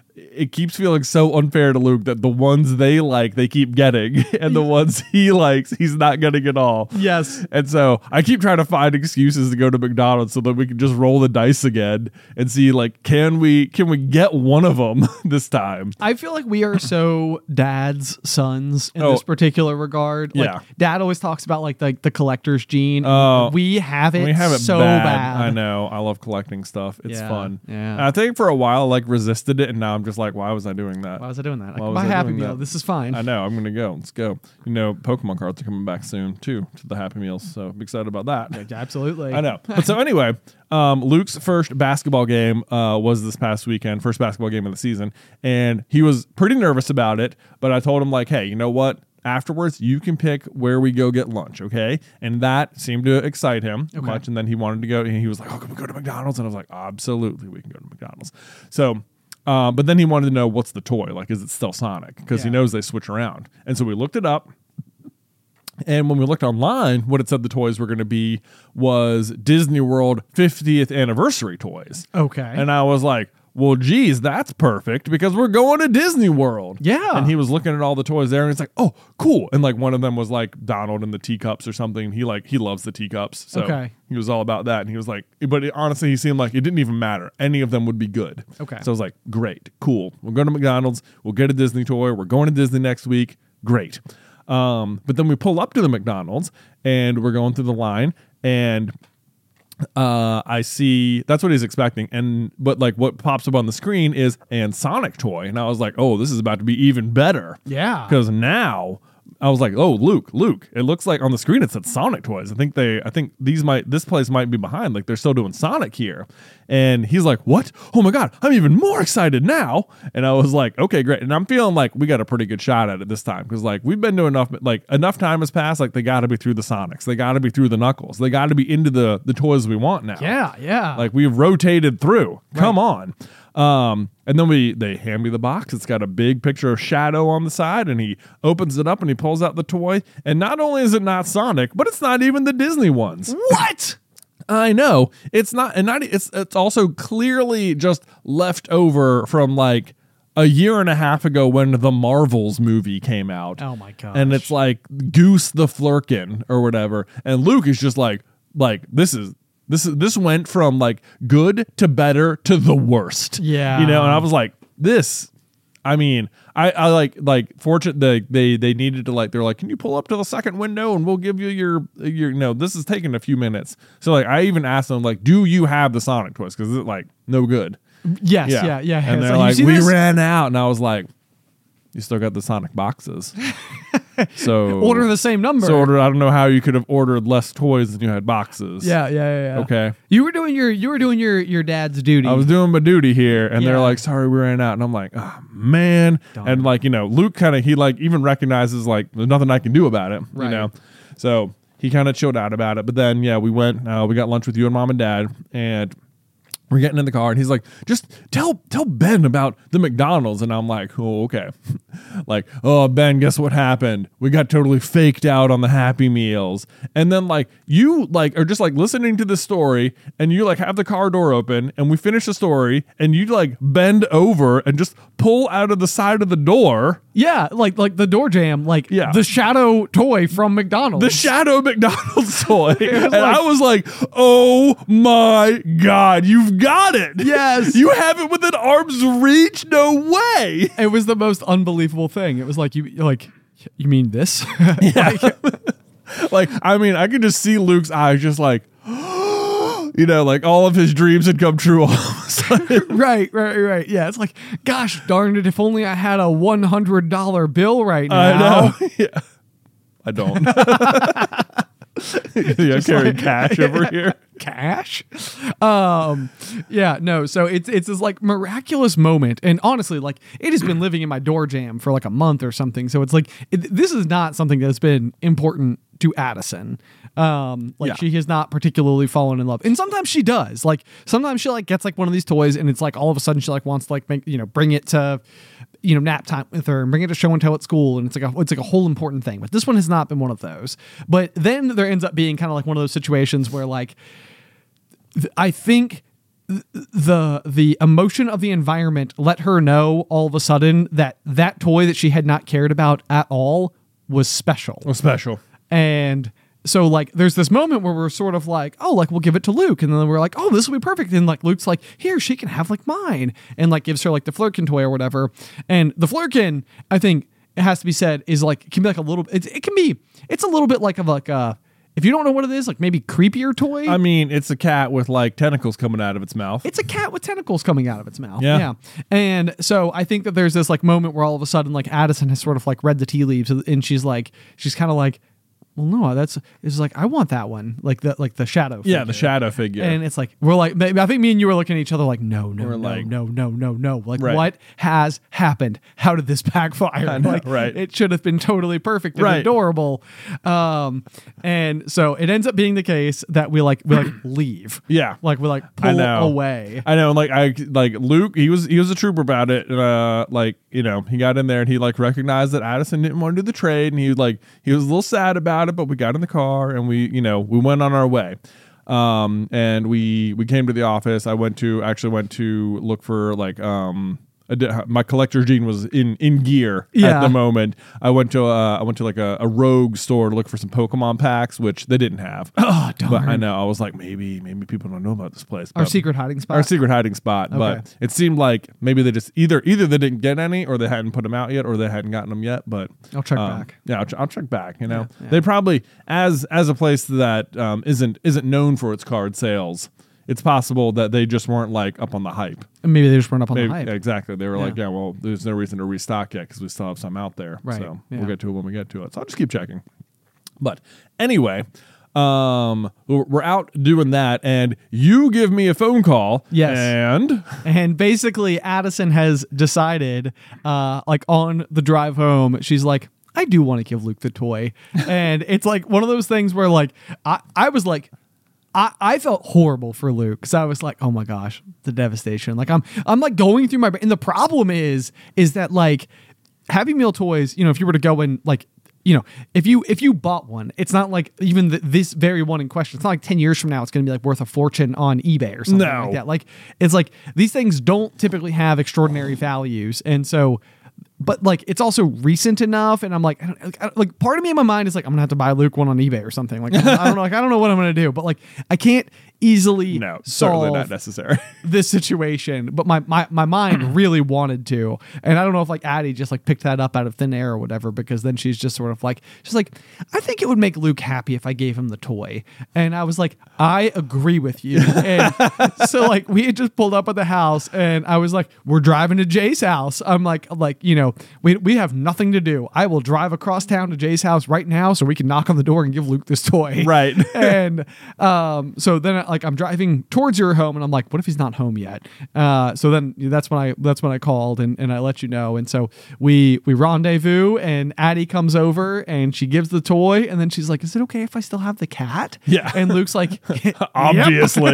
it keeps feeling so unfair to Luke that the ones they like, they keep getting, and the ones he likes, he's not getting at all. Yes. And so I keep trying to find excuses to go to McDonald's so that we can just roll the dice again and see, like, can we can we get one of them this time? I feel like we are so dad's sons in Oh. this particular regard. Like, Yeah. Dad always talks about like the, the collector's gene. Oh. we have it. We have it so bad. bad. I know. I love collecting stuff. It's Yeah, fun. yeah. And I think for a while, I, like, resisted it, and now I'm just like, why was I doing that? Why was I doing that? I Why can was buy I Happy doing Meal. that? This is fine. I know. I'm going to go. Let's go. You know, Pokemon cards are coming back soon, too, to the Happy Meals. So I'm excited about that. Absolutely. I know. But so anyway, um, Luke's first basketball game uh, was this past weekend, first basketball game of the season. And he was pretty nervous about it. But I told him, like, hey, you know what? Afterwards, you can pick where we go get lunch, okay? And that seemed to excite him Okay. much. And then he wanted to go, and he was like, oh, can we go to McDonald's? And I was like, absolutely, we can go to McDonald's. So... Uh, but then he wanted to know, what's the toy? Like, is it still Sonic? Because he Yeah. knows they switch around. And so we looked it up. And when we looked online, what it said the toys were going to be was Disney World fiftieth anniversary toys. Okay. And I was like, well, geez, that's perfect because we're going to Disney World. Yeah. And he was looking at all the toys there and he's like, oh, cool. And like one of them was like Donald and the teacups or something. He like, he loves the teacups. So Okay. he was all about that. And he was like, but it, honestly, he seemed like it didn't even matter. Any of them would be good. Okay. So I was like, great, cool. We'll go to McDonald's. We'll get a Disney toy. We're going to Disney next week. Great. Um, but then we pull up to the McDonald's and we're going through the line and uh, I see that's what he's expecting. And but like what pops up on the screen is an Sonic toy. And I was like, oh, this is about to be even better. Yeah. Because now I was like, oh, Luke, Luke. It looks like on the screen it said Sonic toys. I think they I think these might this place might be behind. Like they're still doing Sonic here. And he's like, what? Oh my God, I'm even more excited now. And I was like, okay, great. And I'm feeling like we got a pretty good shot at it this time. Because like we've been doing enough like enough time has passed, like they gotta be through the Sonics. They gotta be through the Knuckles. They gotta be into the the toys we want now. Yeah, yeah. Like we've rotated through. Come on. Um, and then we they hand me the box. It's got a big picture of Shadow on the side, and he opens it up and he pulls out the toy. And not only is it not Sonic, but it's not even the Disney ones. What? I know it's not, and not it's it's also clearly just left over from like a year and a half ago when the Marvels movie came out. Oh my gosh. And it's like Goose the Flurkin or whatever, and Luke is just like like this is. This is this went from like good to better to the worst. Yeah. You know, and I was like, this, I mean, I, I like like fortunate they, they they needed to like they're like, can you pull up to the second window and we'll give you your your you know, this is taking a few minutes. So like I even asked them like, do you have the Sonic toys? Because it's like no good. Yes, yeah, yeah. And It's they're like, like, "You see we this?" ran out, and I was like, you still got the Sonic boxes. So Order the same number. So order. I don't know how you could have ordered less toys than you had boxes. Yeah, yeah, yeah, yeah. Okay. You were doing your you were doing your your dad's duty. I was doing my duty here, and Yeah. they're like, sorry, we ran out. And I'm like, oh, man. Darn. And like, you know, Luke kind of, he like even recognizes like there's nothing I can do about it, Right. you know? So he kind of chilled out about it. But then, yeah, we went, uh, we got lunch with you and mom and dad, and we're getting in the car, and he's like, just tell tell Ben about the McDonald's. And I'm like, oh, okay. Like, oh, Ben, guess what happened? We got totally faked out on the Happy Meals. And then, like, you, like, are just, like, listening to the story, and you, like, have the car door open, and we finish the story, and you, like, bend over and just pull out of the side of the door Yeah, like like the door jam, like Yeah. the Shadow toy from McDonald's. the Shadow McDonald's toy. And like- I was like, oh my God, you've got it. Yes. You have it within arm's reach? No way. It was the most unbelievable thing. It was like you you're like you mean this? Like, I mean, I could just see Luke's eyes just like, you know, like all of his dreams had come true all of a sudden. Right, right, right. Yeah, it's like, gosh darn it! If only I had a one hundred dollar bill right now. I know. Yeah. I don't. Yeah, I carry like- cash over here. Cash. Um, yeah, no. So it's it's this like miraculous moment, and honestly, like it has been living in my door jam for like a month or something. So it's like it, this is not something that's been important to Addison. Um, like Yeah. she has not particularly fallen in love, and sometimes she does. Like sometimes she like gets like one of these toys, and it's like all of a sudden she like wants to like make you know bring it to you know nap time with her and bring it to show and tell at school, and it's like a it's like a whole important thing. But this one has not been one of those. But then there ends up being kind of like one of those situations where like th- I think the the emotion of the environment let her know all of a sudden that that toy that she had not cared about at all was special. Was special. And so like there's this moment where we're sort of like, oh, like we'll give it to Luke, and then we're like, oh, this will be perfect. And like Luke's like, here, she can have like mine, and like gives her like the Flurkin toy or whatever. And the Flurkin, I think it has to be said, is like can be like a little it, it can be it's a little bit like of like a, if you don't know what it is, like maybe creepier toy. I mean, it's a cat with like tentacles coming out of its mouth. It's a cat with tentacles coming out of its mouth. Yeah. yeah. And so I think that there's this like moment where all of a sudden like Addison has sort of like read the tea leaves, and she's like, she's kind of like, well, no, that's it's like I want that one, like the like the shadow. Yeah, figure. the shadow figure. And it's like we're like I think me and you were looking at each other like no, no, We're no, like- no, no, no, no. Like Right. what has happened? How did this backfire? I know, like, right. It should have been totally perfect and Right. adorable. Um, and so it ends up being the case that we like we like leave. Yeah. Like we like I pull know. away. I know, like I like Luke. He was he was a trooper about it. Uh, like you know, he got in there and he like recognized that Addison didn't want to do the trade, and he was like he was a little sad about it. But we got in the car and we you know we went on our way. Um, and we we came to the office. I went to actually went to look for like um. I did- My collector gene was in, in gear at Yeah. the moment. I went to uh, I went to like a, a rogue store to look for some Pokemon packs, which they didn't have. Oh, darn. But I know I was like maybe maybe people don't know about this place. Our But- secret hiding spot. our secret hiding spot. Okay. But it seemed like maybe they just either either they didn't get any, or they hadn't put them out yet, or they hadn't gotten them yet. But I'll check um, back. Yeah, I'll, ch- I'll check back. You know, Yeah, yeah. they probably as as a place that um, isn't isn't known for its card sales. It's possible that they just weren't like up on the hype. Maybe they just weren't up on Maybe- the hype. Exactly. They were like, Yeah. yeah, well, there's no reason to restock yet because we still have some out there. Right, So yeah. we'll get to it when we get to it. So I'll just keep checking. But anyway, um, we're we're out doing that, and you give me a phone call. Yes. And And basically, Addison has decided, uh, like on the drive home, she's like, I do want to give Luke the toy. And it's like one of those things where, like, I, I was like, I, I felt horrible for Luke because I was like, oh my gosh, the devastation. Like I'm I'm like going through my brain. And the problem is, is that like Happy Meal toys, you know, if you were to go and like, you know, if you if you bought one, it's not like even the, this very one in question. It's not like ten years from now it's going to be like worth a fortune on eBay or something No. like that. Like it's like these things don't typically have extraordinary values, and so. But like it's also recent enough, and I'm like, I don't, I don't- like part of me in my mind is like I'm gonna have to buy Luke one on eBay or something. Like I don't, I don't know, like I don't know what I'm gonna do, but like I can't easily no, certainly solve not necessary. this situation. But my, my my mind really wanted to, and I don't know if like Addie just like picked that up out of thin air or whatever, because then she's just sort of like she's like, I think it would make Luke happy if I gave him the toy, and I was like, I agree with you. And so like we had just pulled up at the house, and I was like, we're driving to Jay's house. I'm like I'm like you know. We, we have nothing to do. I will drive across town to Jay's house right now so we can knock on the door and give Luke this toy. Right. And um, so then like I'm driving towards your home, and I'm like, what if he's not home yet? Uh, so then that's when I that's when I called and, and I let you know. And so we we rendezvous, and Addie comes over and she gives the toy, and then she's like, is it okay if I still have the cat? Yeah. And Luke's like, "Yep." Obviously.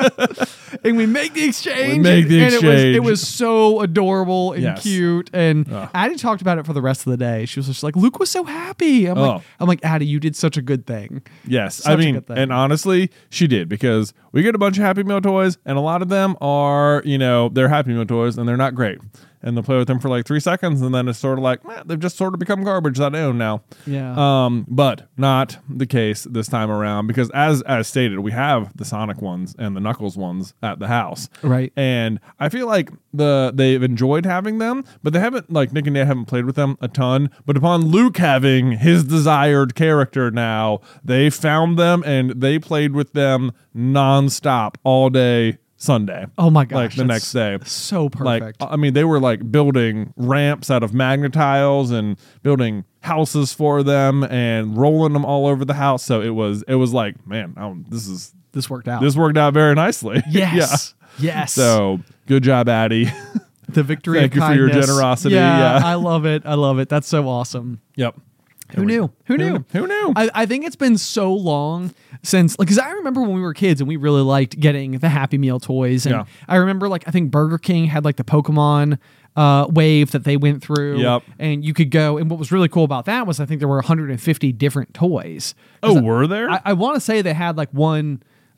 And we make the exchange. We make the and, and it was exchange. it was so adorable and Yes. cute. And Ugh. Addie talked about it for the rest of the day. She was just like, Luke was so happy. I'm like, Oh. I'm like, Addie, you did such a good thing. Yes, Such I a mean, good thing. and honestly, she did, because we get a bunch of Happy Meal toys, and a lot of them are, you know, they're Happy Meal toys, and they're not great. And they'll play with them for like three seconds, and then it's sort of like, eh, they've just sort of become garbage that I own now. Yeah. Um, but not the case this time around, because as as stated, we have the Sonic ones and the Knuckles ones at the house, Right. And I feel like the they've enjoyed having them, but they haven't, like Nick and Nate haven't played with them a ton. But upon Luke having his desired character now, they found them and they played with them nonstop all day Sunday. Oh my gosh. Like the that's next day. So Like, perfect. I mean, they were like building ramps out of magnetiles and building houses for them and rolling them all over the house. So it was, it was like, man, oh, this is this worked out. this worked out very nicely. yes. Yes. So good job, Addie. the victory thank of you for your kindness. generosity. Yeah, Yeah. I love it. I love it. That's so awesome. Yep. Who knew? Who knew? Who knew? I, I think it's been so long since, like, because I remember when we were kids and we really liked getting the Happy Meal toys. And Yeah. I remember, like, I think Burger King had, like, the Pokemon uh, wave that they went through. Yep. And you could go. And what was really cool about that was I think there were one hundred fifty different toys. 'Cause Oh, were there? I, I want to say they had, like, one.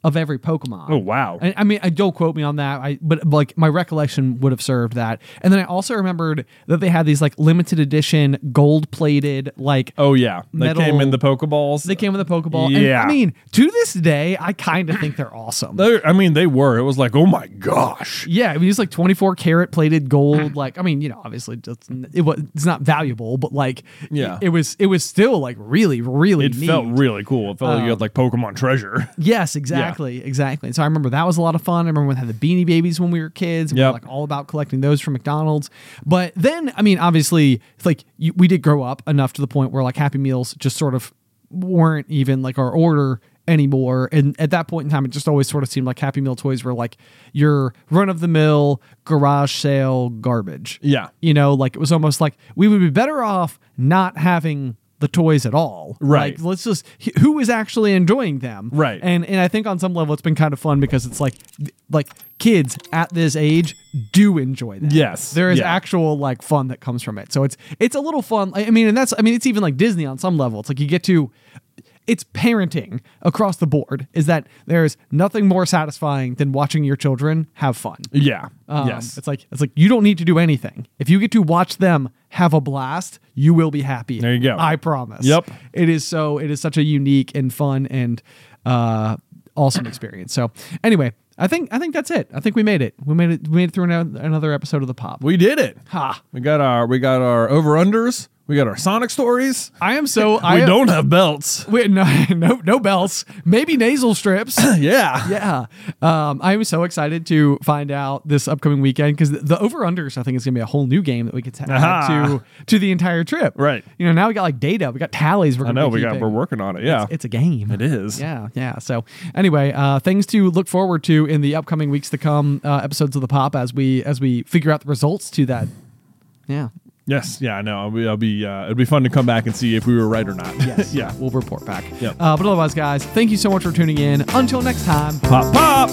of every Pokemon. Oh, wow. I, I mean, I don't quote me on that. I but like my recollection would have served that. And then I also remembered that they had these like limited edition gold plated like Oh yeah, they metal- came in the Pokeballs. They came with a Pokeball. Yeah. And, I mean, to this day, I kind of think they're awesome. They're- I mean, they were. It was like, oh my gosh. Yeah, I mean, it's like twenty-four karat plated gold. Like, I mean, you know, obviously it's, it was it's not valuable, but like, Yeah. it was it was still like really really It neat. felt really cool. It felt like you had like Pokemon treasure. Yes, exactly, exactly. And so I remember that was a lot of fun. I remember we had the Beanie Babies when we were kids. We Yep. were like all about collecting those from McDonald's. But then, I mean, obviously, it's like you, we did grow up enough to the point where like Happy Meals just sort of weren't even like our order anymore. And at that point in time, it just always sort of seemed like Happy Meal toys were like your run of the mill garage sale garbage. Yeah. You know, like it was almost like we would be better off not having the toys at all. Right. Like, let's just, who is actually enjoying them? Right. And and I think on some level it's been kind of fun because it's like, like kids at this age do enjoy them. Yes. There is Yeah. actual like fun that comes from it. So it's, it's a little fun. I mean, and that's, I mean, it's even like Disney on some level. It's like you get to, it's parenting across the board is that there's nothing more satisfying than watching your children have fun. Yeah. Um, yes. It's like, it's like you don't need to do anything. If you get to watch them have a blast, you will be happy. There you go. I promise. Yep. It is so, it is such a unique and fun and uh, awesome experience. So anyway, I think, I think that's it. I think we made it. We made it, we made it through another, another episode of the Pop. We did it. Ha. We got our we got our over unders. We got our Sonic stories. I am so, We I don't have belts. Wait, no, no, no belts. Maybe nasal strips. Yeah. Yeah. Um, I am so excited to find out this upcoming weekend because the, the over-unders, I think, is going to be a whole new game that we get to add Aha. to, to the entire trip. Right. You know, now we got like data. We got tallies. We're I gonna know be we got keeping. we're working on it. Yeah. It's, it's a game. It is. Yeah, yeah. So anyway, uh, things to look forward to in the upcoming weeks to come, uh, episodes of the Pop as we as we figure out the results to that. Yeah. Yes. Yeah. I know. I'll be. I'll be uh, it'd be fun to come back and see if we were right or not. Yes. yeah. We'll report back. Yep. Uh, but otherwise, guys, thank you so much for tuning in. Until next time. Pop pop.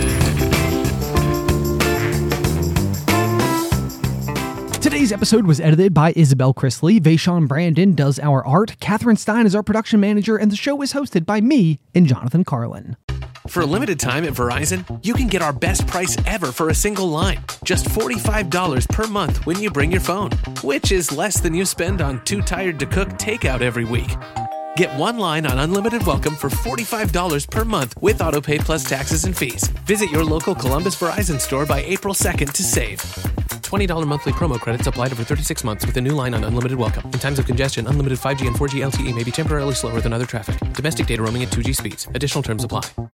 Today's episode was edited by Isabel Chrisley. Vaishon Brandon does our art. Catherine Stein is our production manager, and the show is hosted by me and Jonathan Carlin. For a limited time at Verizon, you can get our best price ever for a single line. Just forty-five dollars per month when you bring your phone, which is less than you spend on Too Tired to Cook takeout every week. Get one line on Unlimited Welcome for forty-five dollars per month with AutoPay plus taxes and fees. Visit your local Columbus Verizon store by April second to save. twenty dollars monthly promo credits applied over thirty-six months with a new line on Unlimited Welcome. In times of congestion, unlimited five G and four G L T E may be temporarily slower than other traffic. Domestic data roaming at two G speeds. Additional terms apply.